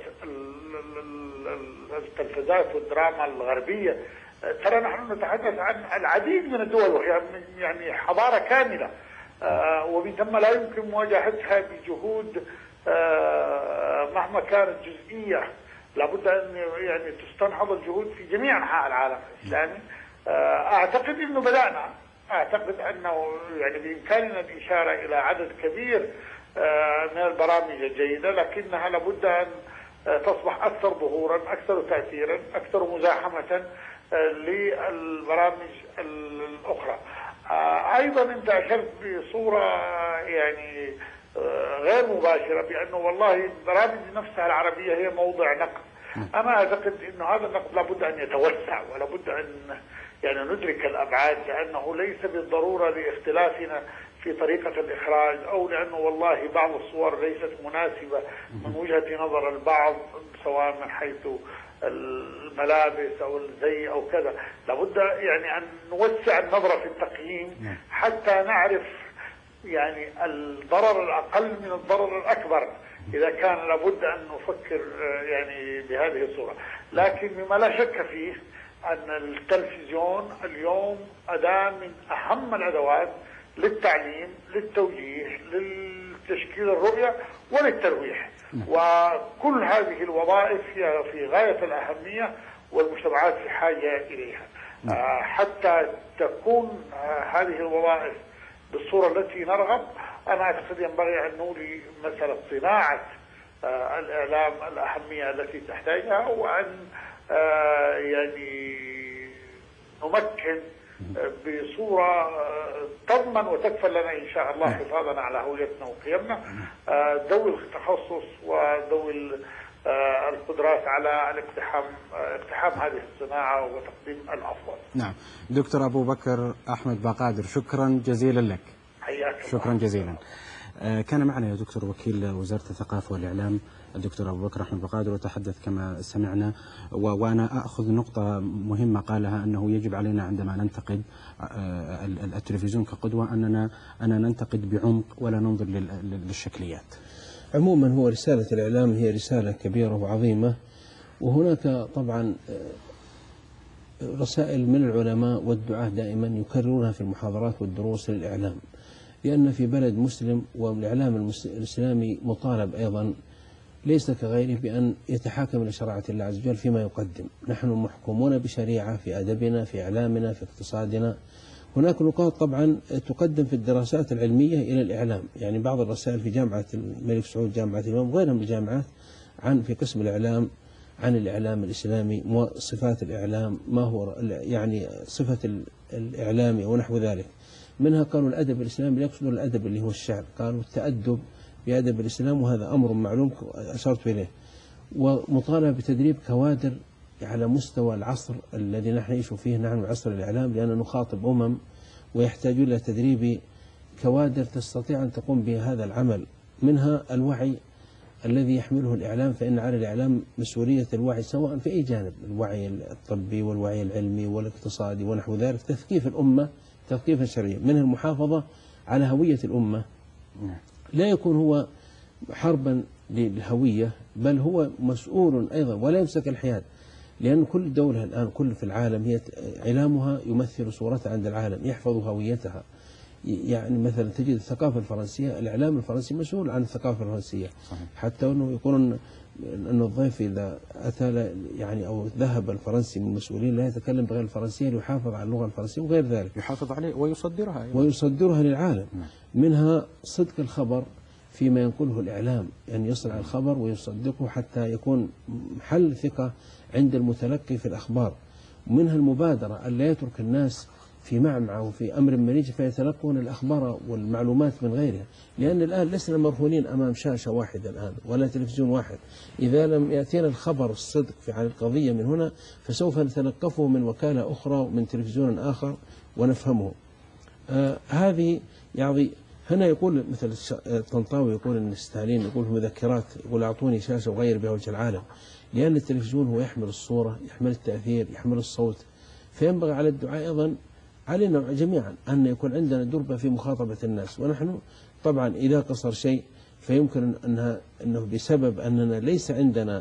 D: التلفزيات والدراما الغربية، ترى نحن نتحدث عن العديد من الدول وهي يعني حضارة كاملة، ومن ثم لا يمكن مواجهتها بجهود مهما كانت جزئية لابد أن يعني تستنهض الجهود في جميع أنحاء العالم الإسلامي. أعتقد أنه بدأنا، أعتقد أنه يعني بإمكاننا الإشارة إلى عدد كبير من البرامج الجيدة، لكنها لابد أن تصبح أكثر ظهورا، أكثر تأثيرا، أكثر مزاحمة للبرامج الأخرى. أيضا أنت أشرت بصورة يعني غير مباشرة بأنه والله البرامج نفسها العربية هي موضع نقد. أنا أعتقد أنه هذا النقد لابد أن يتوسع، ولابد أن يعني ندرك الأبعاد، لأنه ليس بالضرورة لاختلافنا في طريقة الإخراج، أو لأنه والله بعض الصور ليست مناسبة من وجهة نظر البعض سواء من حيث الملابس أو الزي أو كذا. لابد يعني أن نوسع النظرة في التقييم حتى نعرف يعني الضرر الأقل من الضرر الأكبر، إذا كان لابد أن نفكر يعني بهذه الصورة. لكن مما لا شك فيه أن التلفزيون اليوم أداة من أهم الأدوات للتعليم، للتوجيه، للتشكيل الرؤية وللترويح، وكل هذه الوظائف هي في غاية الأهمية والمجتمعات في حاجة إليها. حتى تكون هذه الوظائف بالصورة التي نرغب، أنا أعتقد ينبغي أن نولي مسألة صناعة الإعلام الأهمية التي تحتاجها، وأن يعني نمكن بصورة تضمن وتكفل لنا إن شاء الله حفاظنا على هويتنا وقيمنا ذوي التخصص وذوي القدرات على اقتحام هذه الصناعة وتقديم الأفضل.
B: نعم دكتور أبو بكر أحمد باقادر، شكرا جزيلا لك.
D: حياك
B: شكرا جزيلا. كان معنا يا دكتور وكيل وزارة الثقافة والإعلام الدكتور أبو بكر أحمد باقادر، وتحدث كما سمعنا، وأنا أخذ نقطة مهمة قالها، أنه يجب علينا عندما ننتقد التلفزيون كقدوة أننا ننتقد بعمق ولا ننظر للشكليات.
C: عموما هو رسالة الإعلام هي رسالة كبيرة وعظيمة، وهناك طبعا رسائل من العلماء والدعاة دائما يكررونها في المحاضرات والدروس للإعلام، لأن في بلد مسلم والإعلام الإسلامي مطالب أيضا ليس كغيره بأن يتحاكم إلى شريعة الله عز وجل فيما يقدم. نحن محكومون بشريعة في أدبنا، في إعلامنا، في اقتصادنا. هناك نقاط طبعا تقدم في الدراسات العلمية إلى الإعلام، يعني بعض الرسائل في جامعة الملك سعود، جامعة الإمام، وغيرها من الجامعات في قسم الإعلام عن الإعلام الإسلامي وصفات الإعلام، ما هو يعني صفة الإعلامي ونحو ذلك. منها قالوا الأدب الإسلامي لا يقصدون الأدب اللي هو الشعر، قالوا التأدب بأدب الإسلام، وهذا أمر معلوم أشرت إليه. ومطالبة بتدريب كوادر على مستوى العصر الذي نحن نعيش فيه، نحن عصر الإعلام، لأننا نخاطب ويحتاجون إلى تدريب كوادر تستطيع أن تقوم بهذا العمل. منها الوعي الذي يحمله الإعلام، فإن على الإعلام مسؤولية الوعي سواء في أي جانب، الوعي الطبي والوعي العلمي والاقتصادي ونحو ذلك، تثقيف الأمة تثقيفا شرعيا. منها المحافظة على هوية الأمة، لا يكون هو حربا للهوية، بل هو مسؤول أيضا ولا يمسك الحياد، لأن كل دولة الآن كل في العالم هي إعلامها يمثل صورتها عند العالم، يحفظ هويتها. يعني مثلا تجد الثقافة الفرنسية، الإعلام الفرنسي مسؤول عن الثقافة الفرنسية. صحيح. حتى أنه يقولون أن الضيف إذا أتى يعني أو ذهب الفرنسي من المسؤولين لا يتكلم بغير الفرنسية ليحافظ على اللغة الفرنسية وغير ذلك،
B: يحافظ عليه ويصدرها أيضا.
C: ويصدرها للعالم. منها صدق الخبر فيما ينقله الإعلام، أن يعني يصنع الخبر ويصدقه حتى يكون محل ثقة عند المتلقي في الأخبار. ومنها المبادرة أن لا يترك الناس في معمعة وفي أمر مريج فيتلقون الأخبار والمعلومات من غيرها، لأن الآن لسنا مرهونين أمام شاشة واحدة الآن ولا تلفزيون واحد. إذا لم يأتينا الخبر الصدق عن القضية من هنا فسوف نتلقفه من وكالة أخرى ومن تلفزيون آخر ونفهمه. هذه يعني هنا يقول مثل الطنطاوي يقول أن ستالين يقول مذكرات، يقول أعطوني شاشة وغير بها وجه العالم، لأن التلفزيون هو يحمل الصورة، يحمل التأثير، يحمل الصوت. فينبغي على الدعاء أيضا علينا جميعا أن يكون عندنا دربة في مخاطبة الناس. ونحن طبعا إذا قصر شيء فيمكن أنه بسبب أننا ليس عندنا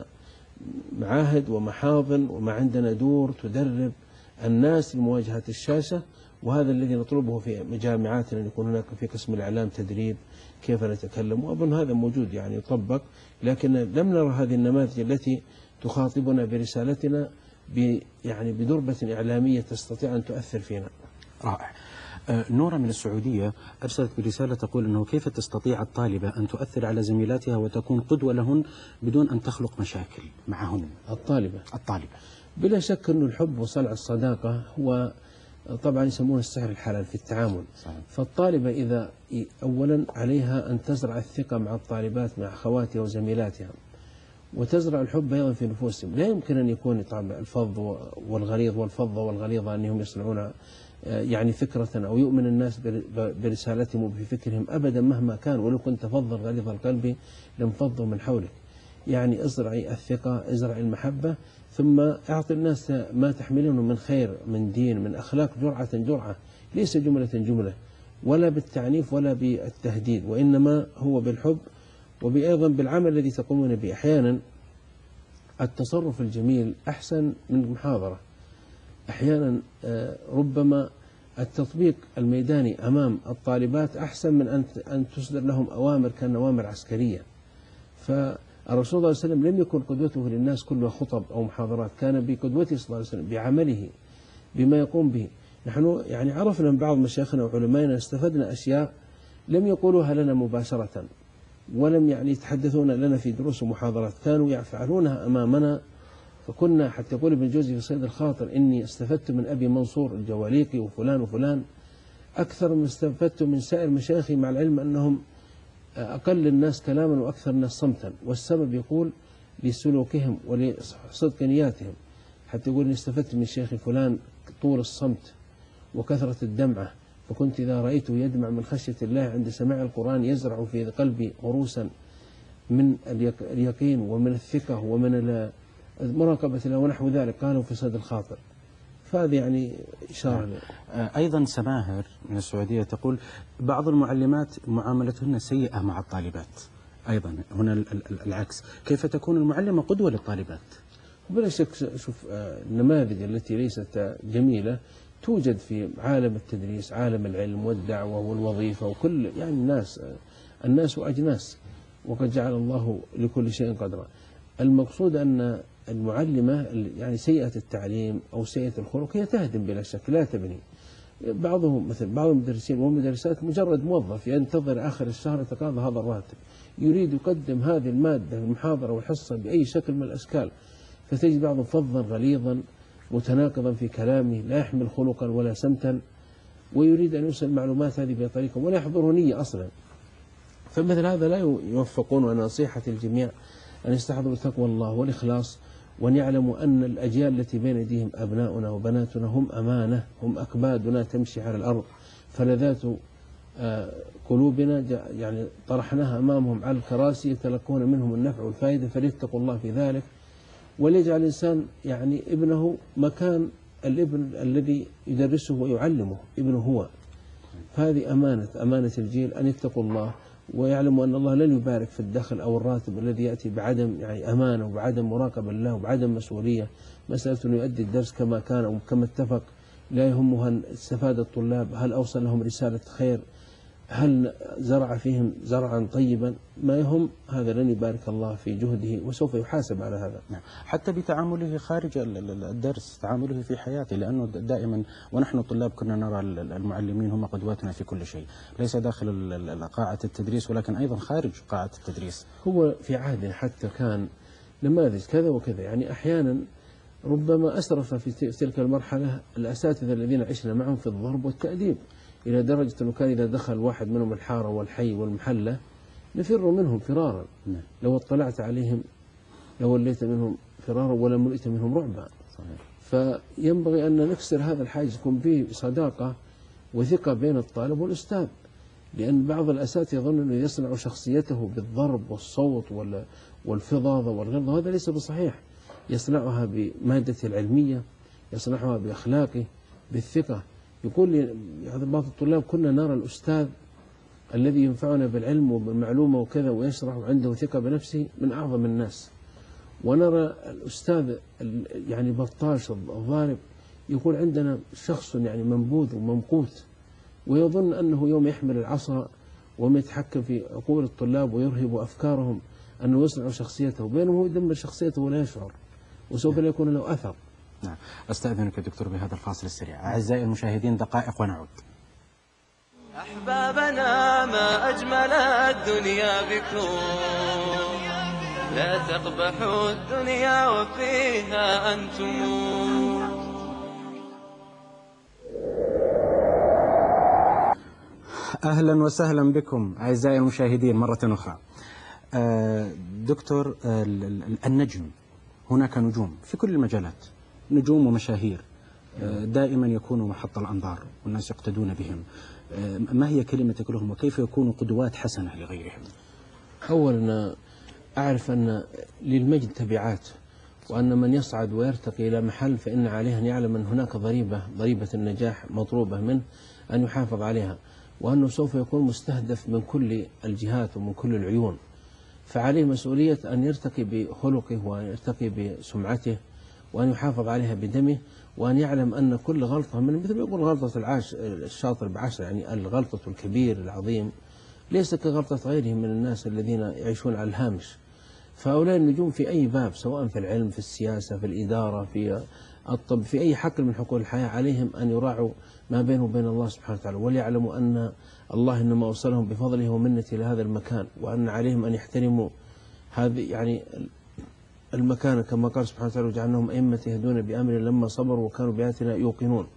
C: معاهد ومحاضن وما عندنا دور تدرب الناس لمواجهة الشاشة، وهذا الذي نطلبه في مجامعاتنا، أن يكون هناك في قسم الإعلام تدريب كيف نتكلم، وأظن هذا موجود يعني يطبق، لكن لم نرى هذه النماذج التي تخاطبنا برسالتنا يعني بدربة إعلامية تستطيع أن تؤثر فينا.
B: رائع. نورة من السعودية أرسلت برسالة تقول أنه كيف تستطيع الطالبة أن تؤثر على زميلاتها وتكون قدوة لهن بدون أن تخلق مشاكل معهن؟
C: الطالبة بلا شك أن الحب وصنع الصداقة هو طبعا يسمونه السحر الحلال في التعامل.
B: صحيح.
C: فالطالبة إذا أولا عليها أن تزرع الثقة مع الطالبات مع أخواتها وزميلاتها، وتزرع الحب أيضا في نفوسهم. لا يمكن أن يكون طبعا الفظ والغليظ والفظة والغليظة أنهم يصنعون يعني فكرة أو يؤمن الناس برسالتهم وبفكرهم أبدا مهما كان، ولو كنت فظا غليظ القلب لانفضوا من حولك. يعني ازرعي الثقة، ازرعي المحبة، ثم أعطي الناس ما تحملونه من خير من دين من أخلاق جرعة، ليس جملة ولا بالتعنيف ولا بالتهديد، وإنما هو بالحب وأيضا بالعمل الذي تقومون به. أحيانا التصرف الجميل أحسن من المحاضرة، أحيانا ربما التطبيق الميداني أمام الطالبات أحسن من أن تصدر لهم أوامر كأوامر عسكرية. فالرسول صلى الله عليه وسلم لم يكن قدوته للناس كلها خطب أو محاضرات، كان بقدوته صلى الله عليه وسلم بعمله بما يقوم به. نحن يعني عرفنا من بعض مشايخنا وعلمائنا استفدنا أشياء لم يقولوها لنا مباشرة، ولم يعني يتحدثون لنا في دروس ومحاضرات، كانوا يفعلونها أمامنا. فكنا حتى يقول ابن جوزي في صيد الخاطر إني استفدت من أبي منصور الجواليقي وفلان وفلان أكثر من استفدت من سائر مشايخي، مع العلم أنهم أقل الناس كلاما وأكثر الناس صمتا، والسبب يقول لسلوكهم ولصدق نياتهم. حتى يقول إني استفدت من شيخي فلان طول الصمت وكثرة الدمعة، فكنت إذا رأيته يدمع من خشية الله عند سماع القرآن يزرع في قلبي غروسا من اليقين ومن الثقة ومن مراقبة الله ونحو ذلك. قالوا في صيد الخاطر. فهذا يعني إشارة.
B: أيضا سماهر من السعودية تقول بعض المعلمات معاملتهن سيئة مع الطالبات. أيضا هنا العكس، كيف تكون المعلمة قدوة للطالبات؟
C: بلا شك. شوف النماذج التي ليست جميلة توجد في عالم التدريس، عالم العلم والدعوة والوظيفة، وكل يعني الناس وأجناس، وقد جعل الله لكل شيء قدرا. المقصود أن المعلمة يعني سيئة التعليم أو سيئة الخلق هي تهدم بلا شك لا تبني. بعضهم مثل بعض المدرسين والمدرسات مجرد موظف ينتظر آخر الشهر يتقاضى هذا الراتب، يريد يقدم هذه المادة المحاضرة والحصة بأي شكل من الأشكال، فتجد بعضهم فظا غليظا متناقضا في كلامه لا يحمل خلقا ولا سمتا، ويريد أن يوصل المعلومات هذه بطريقة ولا يحضره نية أصلا. فمثل هذا لا يوفقون. وأنا نصيحة الجميع أن يستحضروا تقوى الله والإخلاص، وأن يعلموا أن الأجيال التي بين أيديهم أبناؤنا وبناتنا هم أمانة، هم أكبادنا تمشي على الأرض، فلذات قلوبنا يعني طرحناها أمامهم على الكراسي يتلقون منهم النفع والفائدة، فليتقوا الله في ذلك، وليجعل الإنسان يعني ابنه مكان الابن الذي يدرسه ويعلمه ابنه هو. فهذه أمانة الجيل أن يتقوا الله ويعلموا أن الله لن يبارك في الدخل أو الراتب الذي يأتي بعدم يعني أمانة وبعدم مراقبة الله وبعدم مسؤولية. مسألة أنه يؤدي الدرس كما كان أو كما اتفق، لا يهمها استفاد الطلاب، هل أوصل لهم رسالة خير، هل زرع فيهم زرعا طيبا، ما يهم هذا لن يبارك الله في جهده وسوف يحاسب على هذا.
B: حتى بتعامله خارج الدرس، تعامله في حياته، لأنه دائما ونحن طلاب كنا نرى المعلمين هم قدواتنا في كل شيء، ليس داخل قاعة التدريس ولكن أيضا خارج قاعة التدريس.
C: هو في عهد حتى كان نماذج كذا وكذا، يعني أحيانا ربما أسرف في تلك المرحلة الأساتذة الذين عشنا معهم في الضرب والتأديب، إلى درجة أنه كان إذا دخل واحد منهم الحارة والحي والمحلة نفر منهم فرارا. لو اطلعت عليهم لوليت منهم فرارا ولا ملئت منهم رعبا. فينبغي أن نكسر هذا الحاجز، يكون به صداقة وثقة بين الطالب والأستاذ، لأن بعض الأساتذة يظن أنه يصنع شخصيته بالضرب والصوت والفظاظة والغلظة، هذا ليس بصحيح. يصنعها بمادته العلمية، يصنعها بأخلاقه بالثقة. يقول لي بعض الطلاب كنا نرى الأستاذ الذي ينفعنا بالعلم وبالمعلومة وكذا ويشرح وعنده ثقة بنفسه من أعظم الناس، ونرى الأستاذ يعني بطاش الضارب يقول عندنا شخص يعني منبوذ وممقوت، ويظن أنه يوم يحمل العصا وما يتحكم في عقول الطلاب ويرهب أفكارهم أنه يصنع شخصيته، بينما هو يدمر شخصيته ولا يشعر، وسوف لا يكون له أثر.
B: نعم. أستأذنك دكتور بهذا الفاصل السريع. أعزائي المشاهدين دقائق ونعود.
A: أحبابنا ما أجمل الدنيا بكم، لا تقبحوا الدنيا وفيها أنتم.
B: أهلا وسهلا بكم أعزائي المشاهدين مرة أخرى. دكتور، النجم، هناك نجوم في كل المجالات، نجوم ومشاهير دائما يكونوا محط الأنظار والناس يقتدون بهم. ما هي كلمتك لهم وكيف يكونوا قدوات حسنة لغيرهم؟
C: أولا أعرف أن للمجد تبعات، وأن من يصعد ويرتقي إلى محل فإن عليه أن يعلم أن هناك ضريبة النجاح مطلوبة منه أن يحافظ عليها، وأنه سوف يكون مستهدف من كل الجهات ومن كل العيون، فعليه مسؤولية أن يرتقي بخلقه وأن يرتقي بسمعته وأن يحافظ عليها بدمه، وأن يعلم أن كل غلطة من مثل ما يقول غلطة الشاطر بعشر، يعني الغلطة الكبير العظيم ليس كغلطة غيرهم من الناس الذين يعيشون على الهامش. فهؤلاء النجوم في أي باب، سواء في العلم، في السياسة، في الإدارة، في الطب، في أي حقل من حقول الحياة، عليهم أن يراعوا ما بينه وبين الله سبحانه وتعالى، وليعلموا أن الله إنما أوصلهم بفضله ومنته إلى هذا المكان، وأن عليهم أن يحترموا هذه يعني المكان، كما قال سبحانه وتعالى: وجعلناهم أئمة يهدون بأمر لما صبروا وكانوا بآياتنا يوقنون.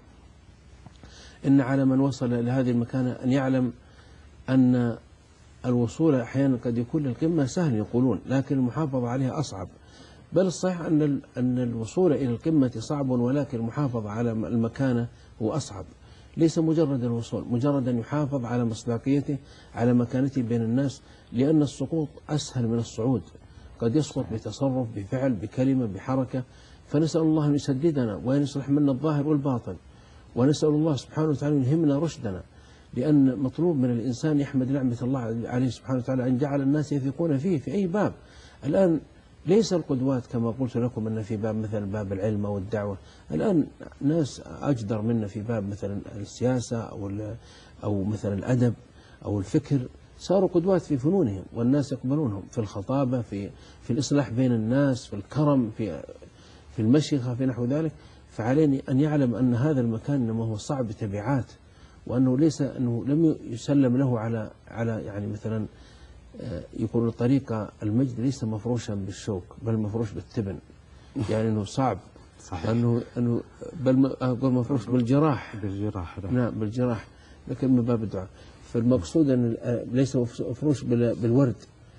C: إن على من وصل إلى هذه المكانة أن يعلم أن الوصول أحيانا قد يكون للقمة سهل يقولون، لكن المحافظة عليها أصعب. بل الصحيح أن الوصول إلى القمة صعب، ولكن المحافظة على المكانة هو أصعب. ليس مجرد الوصول، مجرد أن يحافظ على مصداقيته، على مكانته بين الناس، لأن السقوط أسهل من الصعود. قد يسقط بتصرف، بفعل، بكلمة، بحركة. فنسأل الله أن يسددنا وأن يصلح منا الظاهر والباطن، ونسأل الله سبحانه وتعالى أن يلهمنا رشدنا، لأن مطلوب من الإنسان يحمد نعمة الله عليه سبحانه وتعالى أن جعل الناس يثقون فيه في أي باب. الآن ليس القدوات كما قلت لكم أن في باب مثل باب العلم أو الدعوة، الآن ناس أجدر منا في باب مثلا السياسة أو مثلا الأدب أو الفكر، صاروا قدوات في فنونهم والناس يقبلونهم، في الخطابة، في الإصلاح بين الناس، في الكرم، في المشيخة، في نحو ذلك. فعليني أن يعلم أن هذا المكان إنما هو صعب بتبعات، وأنه ليس أنه لم يسلم له على يعني مثلا يقول طريق المجد ليس مفروشا بالشوك بل مفروش بالتبن، يعني أنه صعب. صحيح. أنه بل أقول مفروش بالجراح. نعم بالجراح، لكن من باب الدعاء. فالمقصود أن ليس مفروش بالورد،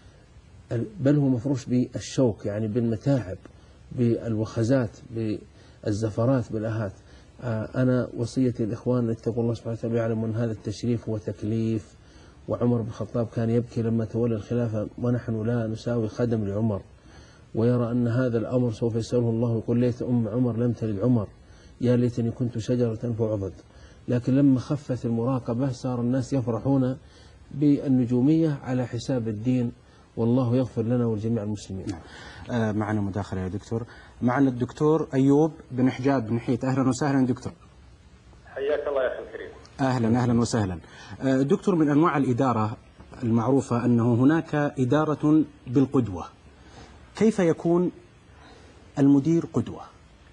C: بل هو مفروش بالشوك، يعني بالمتاعب، بالوخزات، بالزفرات، بالآهات. أنا وصيتي الإخوان أن يتقوا الله سبحانه وتعالى، يعلموا أن هذا التشريف هو تكليف. وعمر بن الخطاب كان يبكي لما تولى الخلافة ونحن لا نساوي خدم لعمر، ويرى أن هذا الأمر سوف يسأله الله، يقول: ليت أم عمر لم تلد عمر، يا ليتني كنت شجرة فعضد. لكن لما خفت المراقبة صار الناس يفرحون بالنجومية على حساب الدين، والله يغفر لنا ولجميع المسلمين.
B: معنا مداخلة يا دكتور. معنا الدكتور أيوب بن حجاب بن حيت. أهلا وسهلا دكتور.
E: حياك الله يا أخي الكريم.
B: أهلا وسهلا. دكتور، من أنواع الإدارة المعروفة أنه هناك إدارة بالقدوة، كيف يكون المدير قدوة؟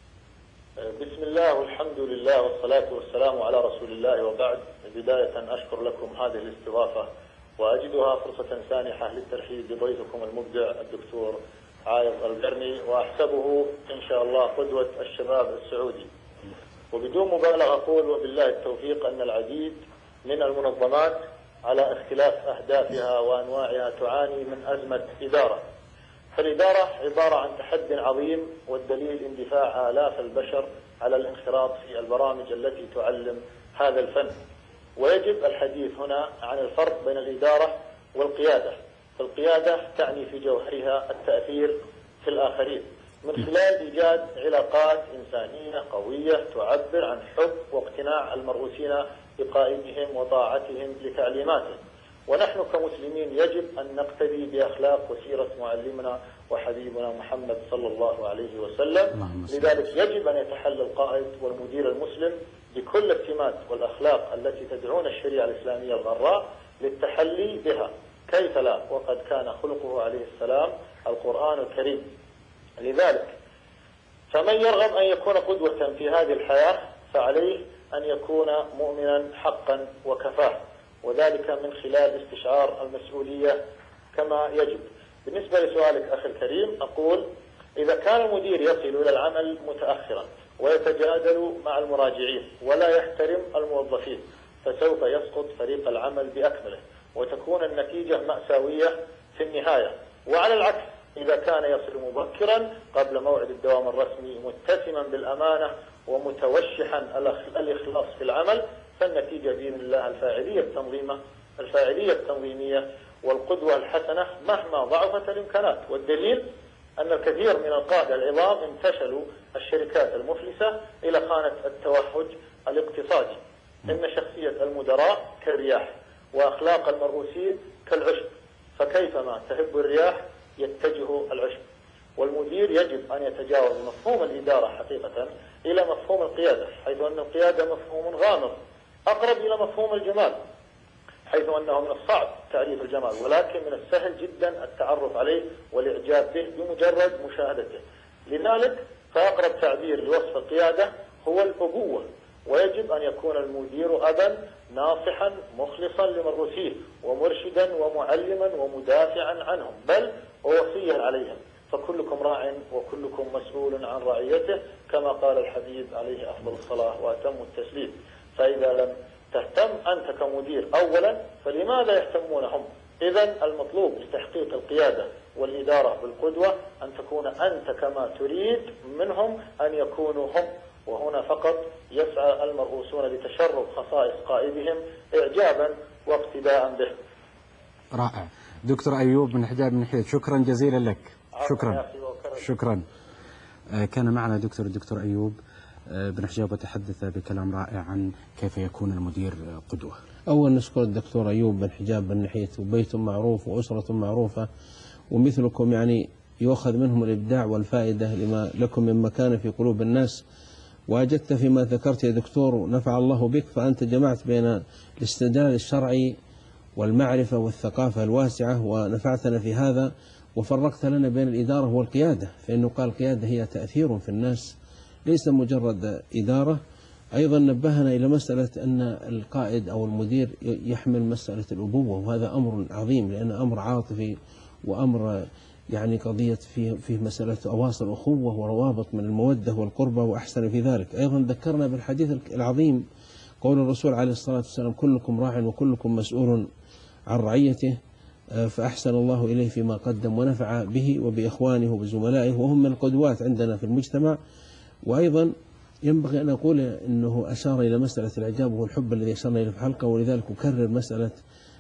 E: بسم الله والحمد لله والصلاة والسلام على رسول الله، وبعد. بداية أشكر لكم هذه الاستضافة، وأجدها فرصة سانحة للترحيب بضيفكم المبدع الدكتور عايض القرني، وأحسبه إن شاء الله قدوة الشباب السعودي. وبدون مبالغة أقول وبالله التوفيق أن العديد من المنظمات على اختلاف أهدافها وأنواعها تعاني من أزمة إدارة. فالإدارة عبارة عن تحدي عظيم، والدليل اندفاع آلاف البشر على الانخراط في البرامج التي تعلم هذا الفن. ويجب الحديث هنا عن الفرق بين الإدارة والقيادة. فالقيادة تعني في جوهرها التأثير في الآخرين من خلال إيجاد علاقات إنسانية قوية تعبر عن حب واقتناع المرؤوسين بقائدهم وطاعتهم لتعليماتهم. ونحن كمسلمين يجب أن نقتدي بأخلاق وسيرة معلمنا وحبيبنا محمد صلى الله عليه وسلم. لذلك يجب أن يتحلى القائد والمدير المسلم بكل السمات والأخلاق التي تدعون الشريعة الإسلامية الغراء للتحلي بها، كيف لا وقد كان خلقه عليه السلام القرآن الكريم. لذلك فمن يرغب أن يكون قدوة في هذه الحياة فعليه أن يكون مؤمنا حقا وكفاه، وذلك من خلال استشعار المسؤولية كما يجب. بالنسبة لسؤالك أخي الكريم أقول إذا كان المدير يصل إلى العمل متأخرا ويتجادل مع المراجعين ولا يحترم الموظفين فسوف يسقط فريق العمل بأكمله وتكون النتيجة مأساوية في النهاية. وعلى العكس إذا كان يصل مبكرا قبل موعد الدوام الرسمي متسما بالأمانة ومتوشحا الإخلاص في العمل فالنتيجة بإذن الله الفاعلية التنظيمية والقدوة الحسنة مهما ضعفت الإمكانات. والدليل أن الكثير من القادة العظام انتشلوا الشركات المفلسة إلى خانة التوهج الاقتصادي. إن شخصية المدراء كالرياح وأخلاق المرؤوسين كالعشب، فكيفما تهب الرياح يتجه العشب. والمدير يجب أن يتجاوز مفهوم الإدارة حقيقة إلى مفهوم القيادة، حيث أن القيادة مفهوم غامض أقرب إلى مفهوم الجمال، حيث أنه من الصعب تعريف الجمال ولكن من السهل جدا التعرف عليه والإعجاب به بمجرد مشاهدته. لذلك فأقرب تعبير لوصف القيادة هو الأبوة، ويجب أن يكون المدير أبا ناصحا مخلصا لمرؤوسيه ومرشدا ومعلما ومدافعا عنهم بل ووصيا عليهم، فكلكم راع وكلكم مسؤول عن رعيته كما قال الحبيب عليه أفضل الصلاة وأتم التسليم. فإذا لم تهتم أنت كمدير أولا فلماذا يهتمون هم؟ إذن المطلوب لتحقيق القيادة والإدارة بالقدوة أن تكون أنت كما تريد منهم أن يكونوا هم، وهنا فقط يسعى المرؤوسون لتشرب خصائص قائدهم إعجابا واقتداء به.
B: رائع. دكتور أيوب بن حجاب بن حيد، شكرا جزيلا لك. شكرا. كان معنا الدكتور أيوب بن حجاب وتحدث بكلام رائع عن كيف يكون المدير قدوة.
C: أول نشكر الدكتور أيوب بن حجاب بن نحية، وبيت معروف وأسرة معروفة ومثلكم يعني يؤخذ منهم الإبداع والفائدة لما لكم من مكان في قلوب الناس. وأجدت فيما ذكرت يا دكتور نفع الله بك، فأنت جمعت بين الاستدلال الشرعي والمعرفة والثقافة الواسعة ونفعتنا في هذا، وفرقت لنا بين الإدارة والقيادة، فإنه قال القيادة هي تأثير في الناس ليس مجرد إدارة. أيضا نبهنا إلى مسألة أن القائد أو المدير يحمل مسألة الأبوة، وهذا أمر عظيم لأن أمر عاطفي وأمر يعني قضية فيه مسألة أواصر أخوة وروابط من المودة والقربة وأحسن في ذلك. أيضا ذكرنا بالحديث العظيم قول الرسول عليه الصلاة والسلام كلكم راع وكلكم مسؤول عن رعيته، فأحسن الله إليه فيما قدم ونفع به وبإخوانه وبزملائه وهم من القدوات عندنا في المجتمع. وأيضا ينبغي أن أقول أنه أشار إلى مسألة الإعجاب والحب الذي أشرنا إليه في الحلقة، ولذلك أكرر مسألة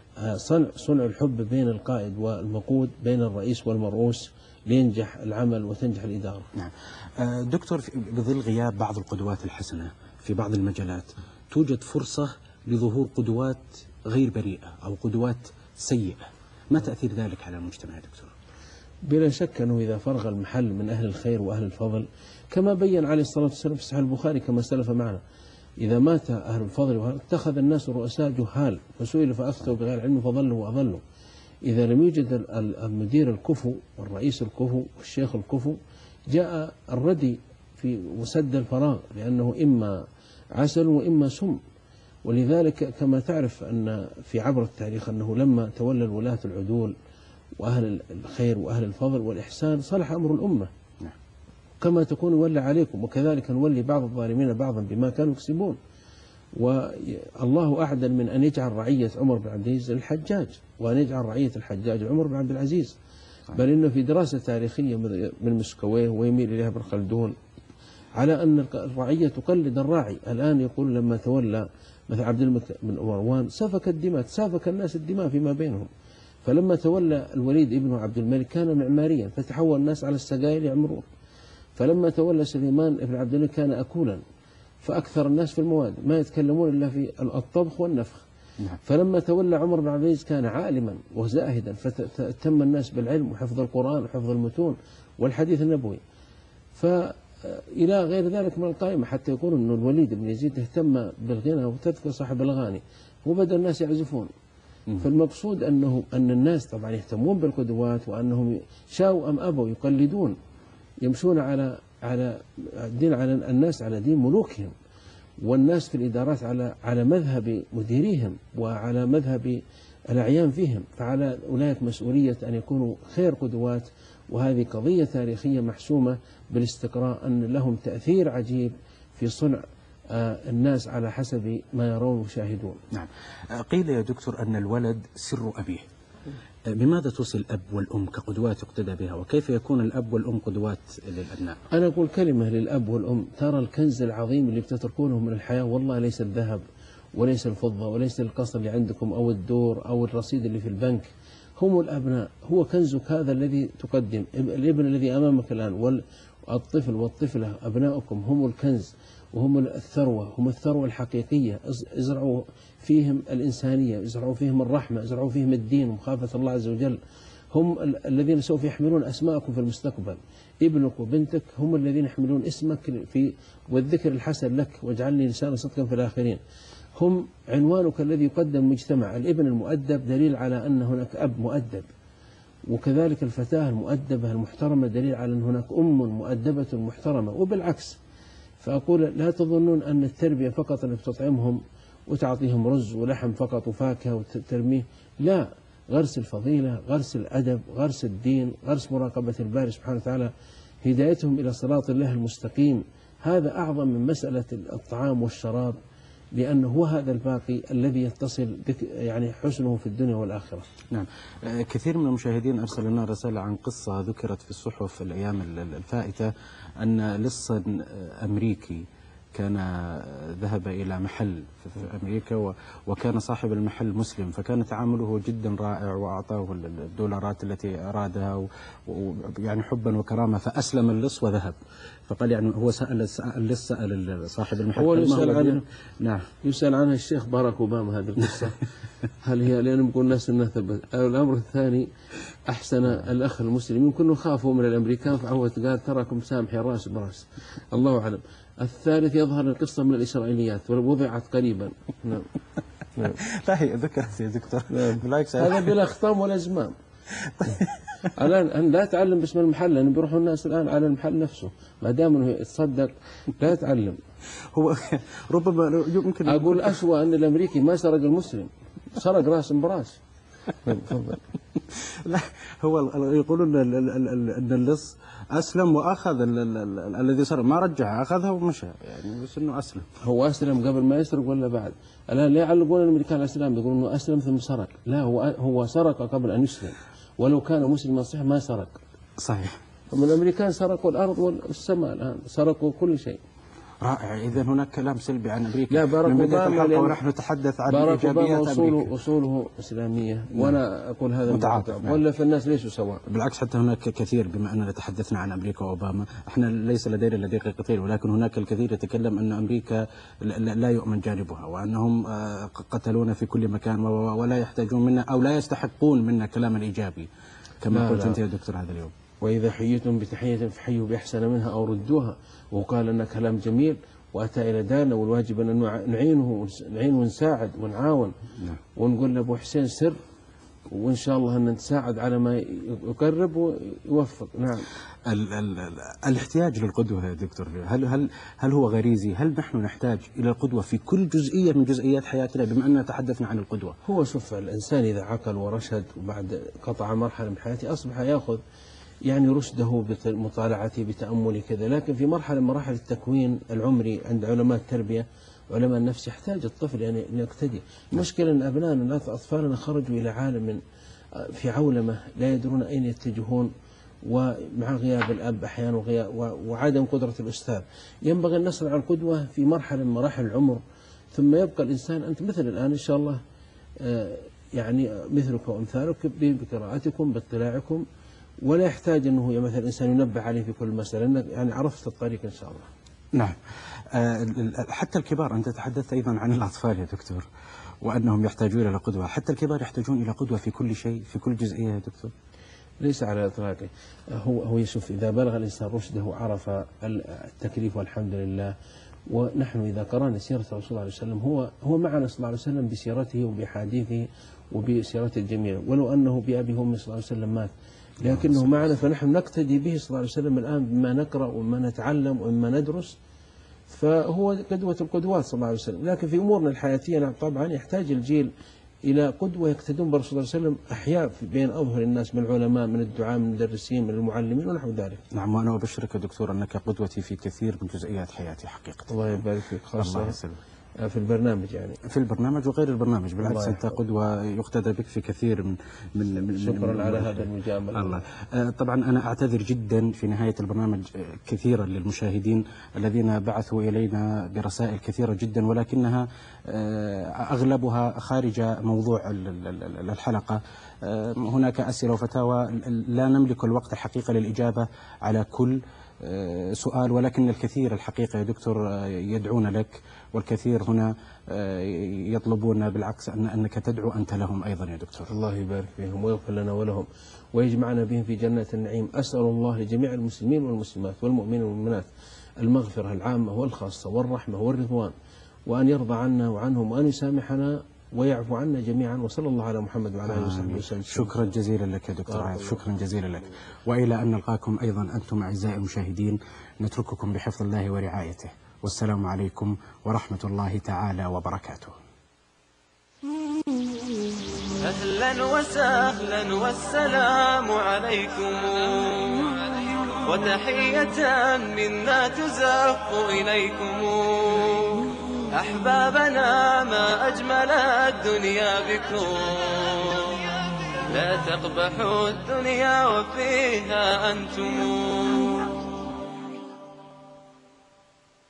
C: صنع الحب بين القائد والمقود، بين الرئيس والمرؤوس لينجح العمل وتنجح الإدارة.
B: نعم. دكتور، بظل غياب بعض القدوات الحسنة في بعض المجالات توجد فرصة لظهور قدوات غير بريئة أو قدوات سيئة، ما تأثير ذلك على المجتمع يا دكتور؟
C: بلا شك أنه إذا فرغ المحل من أهل الخير وأهل الفضل كما بين عليه الصلاة والسلام في صحيح البخاري كما سلف معنا، إذا مات أهل الفضل اتخذ الناس رؤساء جهال فسئلوا فأفتوا بغير علم فضلوا وأضلوا. إذا لم يوجد المدير الكفو والرئيس الكفو والشيخ الكفو جاء الردي في وسد الفراغ، لأنه إما عسل وإما سم. ولذلك كما تعرف أن في عبر التاريخ أنه لما تولى الولاة العدول وأهل الخير وأهل الفضل والإحسان صلح أمر الأمة كما تكون يولى عليكم، وكذلك نولي بعض الظالمين بعضا بما كانوا يكسبون. والله أعدل من أن يجعل رعية عمر بن عبد العزيز الحجاج وأن يجعل رعية الحجاج عمر بن عبد العزيز. بل إنه في دراسة تاريخية من مسكويه ويميل إليها ابن خلدون على أن الرعية تقلد الراعي. الآن يقول لما تولى مثل عبد الملك بن مروان سفك الدماء، سافك الناس الدماء فيما بينهم. فلما تولى الوليد ابن عبد الملك كان معماريا فتحول الناس على السقايل يعمرون. فلما تولى سليمان بن عبد الملك كان أكولا فأكثر الناس في المواد ما يتكلمون إلا في الطبخ والنفخ. فلما تولى عمر بن عبد العزيز كان عالما وزاهدا، فتم الناس بالعلم وحفظ القرآن وحفظ المتون والحديث النبوي. فإلى غير ذلك من القائمة، حتى يقول أن الوليد بن يزيد اهتم بالغنى وتذكر صاحب الأغاني وبدأ الناس يعزفون. فالمقصود أن الناس طبعا يهتمون بالقدوات، وأنهم شاءوا أم أبوا يقلدون، يمشون على الناس على دين ملوكهم، والناس في الإدارات على مذهب مديريهم وعلى مذهب الأعيان فيهم. فعلى ولاية مسؤولية أن يكونوا خير قدوات، وهذه قضية تاريخية محسومة بالاستقراء أن لهم تأثير عجيب في صنع الناس على حسب ما يرون ويشاهدون.
B: نعم. قيل يا دكتور أن الولد سر أبيه. بماذا توصي الأب والأم كقدوات يقتدى بها، وكيف يكون الأب والأم قدوات للأبناء؟
C: أنا أقول كلمة للأب والأم: ترى الكنز العظيم اللي بتتركونه من الحياة والله ليس الذهب وليس الفضة وليس القصر اللي عندكم أو الدور أو الرصيد اللي في البنك، هم الأبناء. هو كنزك هذا الذي تقدم، الابن الذي أمامك الآن والطفل والطفلة، أبناؤكم هم الكنز وهم الثروة، هم الثروة الحقيقية. ازرعوا فيهم الإنسانية، ازرعوا فيهم الرحمة، ازرعوا فيهم الدين ومخافة الله عز وجل. هم الذين سوف يحملون أسماءكم في المستقبل. ابنك وبنتك هم الذين يحملون اسمك والذكر الحسن لك، واجعلني لسان صدق في الآخرين. هم عنوانك الذي يقدم المجتمع. الابن المؤدب دليل على أن هناك أب مؤدب، وكذلك الفتاة المؤدبة المحترمة دليل على أن هناك أم مؤدبة محترمة، وبالعكس. فأقول لا تظنون أن التربية فقط أنك تطعمهم وتعطيهم رز ولحم فقط وفاكهة وترميه، لا، غرس الفضيلة، غرس الأدب، غرس الدين، غرس مراقبة الباري سبحانه وتعالى، هدايتهم إلى صراط الله المستقيم. هذا أعظم من مسألة الطعام والشراب، لأنه هو هذا الباقي الذي يتصل يعني حسنه في الدنيا والآخرة.
B: نعم. كثير من المشاهدين أرسل لنا رسالة عن قصة ذكرت في الصحف الأيام الفائتة، أن لص أمريكي كان ذهب إلى محل في أمريكا، وكان صاحب المحل مسلم، فكان تعامله جدا رائع وأعطاه الدولارات التي أرادها ويعني حبا وكرامة، فأسلم اللص وذهب. فقال يعني هو اللص سأل صاحب المحل،
C: هو يسأل عنه.
B: نعم،
C: يسأل عنها الشيخ باراك أوباما هذه القصة. هل هي لأن يقول الناس أنها ثبت؟ الأمر الثاني، أحسن الأخ المسلم يمكن خافوا من الأمريكان، فعوت قال تراكم سامحي راس براس، الله أعلم. الثالث يظهر القصة من الإسرائيليات ووضعت قريبا. نعم.
B: نعم. لا هي ذكرت يا دكتور.
C: نعم. هذا بلا خطام ولا زمام. الآن لا تعلم باسم المحل، لأن بيروحوا الناس الآن على المحل نفسه، ما دام أنه يتصدق لا يتعلم.
B: هو ربما يمكن
C: أقول أسوأ أن الأمريكي ما سرق المسلم، سرق راس براس. تفضل.
B: لا هو يقولون أن اللص أسلم وأخذ الذي سرق، ما رجع، أخذها ومشى، يعني بس إنه أسلم.
C: هو أسلم قبل ما يسرق ولا بعد؟ الآن لا يعلقون الأمريكان الأسلام، يقولون إنه أسلم ثم سرق. لا، هو سرق قبل أن يسلم، ولو كان مسلما صحيح ما سرق.
B: صحيح.
C: من الأمريكان سرقوا الأرض والسماء، الآن سرقوا كل شيء.
B: رائع. إذا هناك كلام سلبي عن أمريكا.
C: لا، باراك أوباما
B: ونحن نتحدث عن إيجابيات أمريكا.
C: أصوله إسلامية، وأنا أقول هذا
B: متعاطف.
C: ولا في الناس ليسوا سواء.
B: بالعكس، حتى هناك كثير، بما أننا تحدثنا عن أمريكا وأوباما، احنا ليس لدينا دقيقة كثير، ولكن هناك الكثير يتكلم أن أمريكا لا يؤمن جانبها، وأنهم قتلونا في كل مكان ولا يحتاجون منا أو لا يستحقون منا كلاما إيجابي كما قلت أنت يا دكتور هذا اليوم.
C: وإذا حييتم بتحية فحيوا بأحسن منها أو ردوها، وقال أن كلام جميل وأتى إلى دارنا، والواجب أن نعينه ونساعد ونعاون. ونقول لأبو حسين سر، وإن شاء الله أن نتساعد على ما يقرب ويوفق. نعم.
B: الاحتياج للقدوة يا دكتور، هل هو غريزي؟ هل نحن نحتاج إلى القدوة في كل جزئية من جزئيات حياتنا، بما أننا تحدثنا عن القدوة؟
C: هو شوف، الإنسان إذا عقل ورشد وبعد قطع مرحلة من حياته أصبح يأخذ يعني رشده بمطالعته بتأمله كذا، لكن في مرحلة من مراحل التكوين العمري عند علماء التربية علماء النفس يحتاج الطفل يعني أن يقتدي. المشكلة أن أبنائنا أطفالنا خرجوا إلى عالم في عولمة لا يدرون أين يتجهون، ومع غياب الأب أحيانا وعدم قدرة الأستاذ. ينبغي أن نصنع القدوة في مرحلة من مراحل العمر، ثم يبقى الإنسان. أنت مثل الآن إن شاء الله يعني مثلك وأمثالك بقراءتكم باطلاعكم، ولا يحتاج أنه مثلا الإنسان ينبه عليه في كل مسألة، أنك يعني عرفت الطريق إن شاء الله.
B: نعم. حتى الكبار، أنت تحدثت أيضا عن الأطفال يا دكتور وأنهم يحتاجون إلى قدوة، حتى الكبار يحتاجون إلى قدوة في كل شيء، في كل جزئية يا دكتور.
C: ليس على إطلاقه. هو يشوف إذا بلغ الإنسان رشده وعرف التكليف والحمد لله. ونحن إذا قرأنا سيرة الرسول صلى الله عليه وسلم هو معنا صلى الله عليه وسلم بسيرته وبحديثه وبسيرة الجميع، ولو أنه بأبي وأمي صلى الله عليه وسلم مات، لكنه معنا، فنحن نقتدي به صلى الله عليه وسلم الآن بما نقرأ وما نتعلم وما ندرس، فهو قدوة القدوات صلى الله عليه وسلم. لكن في أمورنا الحياتية طبعا يحتاج الجيل إلى قدوة يقتدون بالرسول صلى الله عليه وسلم أحياء بين أظهر الناس من العلماء، من الدعاء، من المدرسين، من المعلمين ونحو ذلك.
B: نعم، وأنا أبشرك يا دكتور أنك قدوتي في كثير من جزئيات حياتي حقيقة.
C: الله يبارك فيك، خاصة في البرنامج يعني.
B: في البرنامج وغير البرنامج، بالعكس أنت قدوة يقتدى بك في كثير من
C: شكرا على هذا المجاملة.
B: الله. طبعا أنا أعتذر جدا في نهاية البرنامج كثيرا للمشاهدين الذين بعثوا إلينا برسائل كثيرة جدا، ولكنها أغلبها خارج موضوع الحلقة. هناك أسئلة وفتاوى لا نملك الوقت الحقيقة للإجابة على كل سؤال، ولكن الكثير الحقيقة يا دكتور يدعون لك، والكثير هنا يطلبون بالعكس أنك تدعو أنت لهم أيضا يا دكتور.
C: الله يبارك فيهم ويغفر لنا ولهم ويجمعنا بهم في جنات النعيم. أسأل الله لجميع المسلمين والمسلمات والمؤمنين والمؤمنات المغفرة العامة والخاصة والرحمة والرضوان، وأن يرضى عنا وعنهم، وأن يسامحنا ويعفو عنا جميعا. وصلى الله على محمد وعلى آله وصحبه وسلم.
B: شكرا جزيلا لك يا دكتور عايف، شكرا جزيلا لك. وإلى أن نلقاكم أيضا أنتم أعزائي المشاهدين، نترككم بحفظ الله ورعايته، والسلام عليكم ورحمة الله تعالى وبركاته.
A: أهلا وسهلا والسلام عليكم، وتحية منا تزف إليكم. أحبابنا ما أجمل الدنيا بكم، لا تقبحوا الدنيا وفيها أنتم.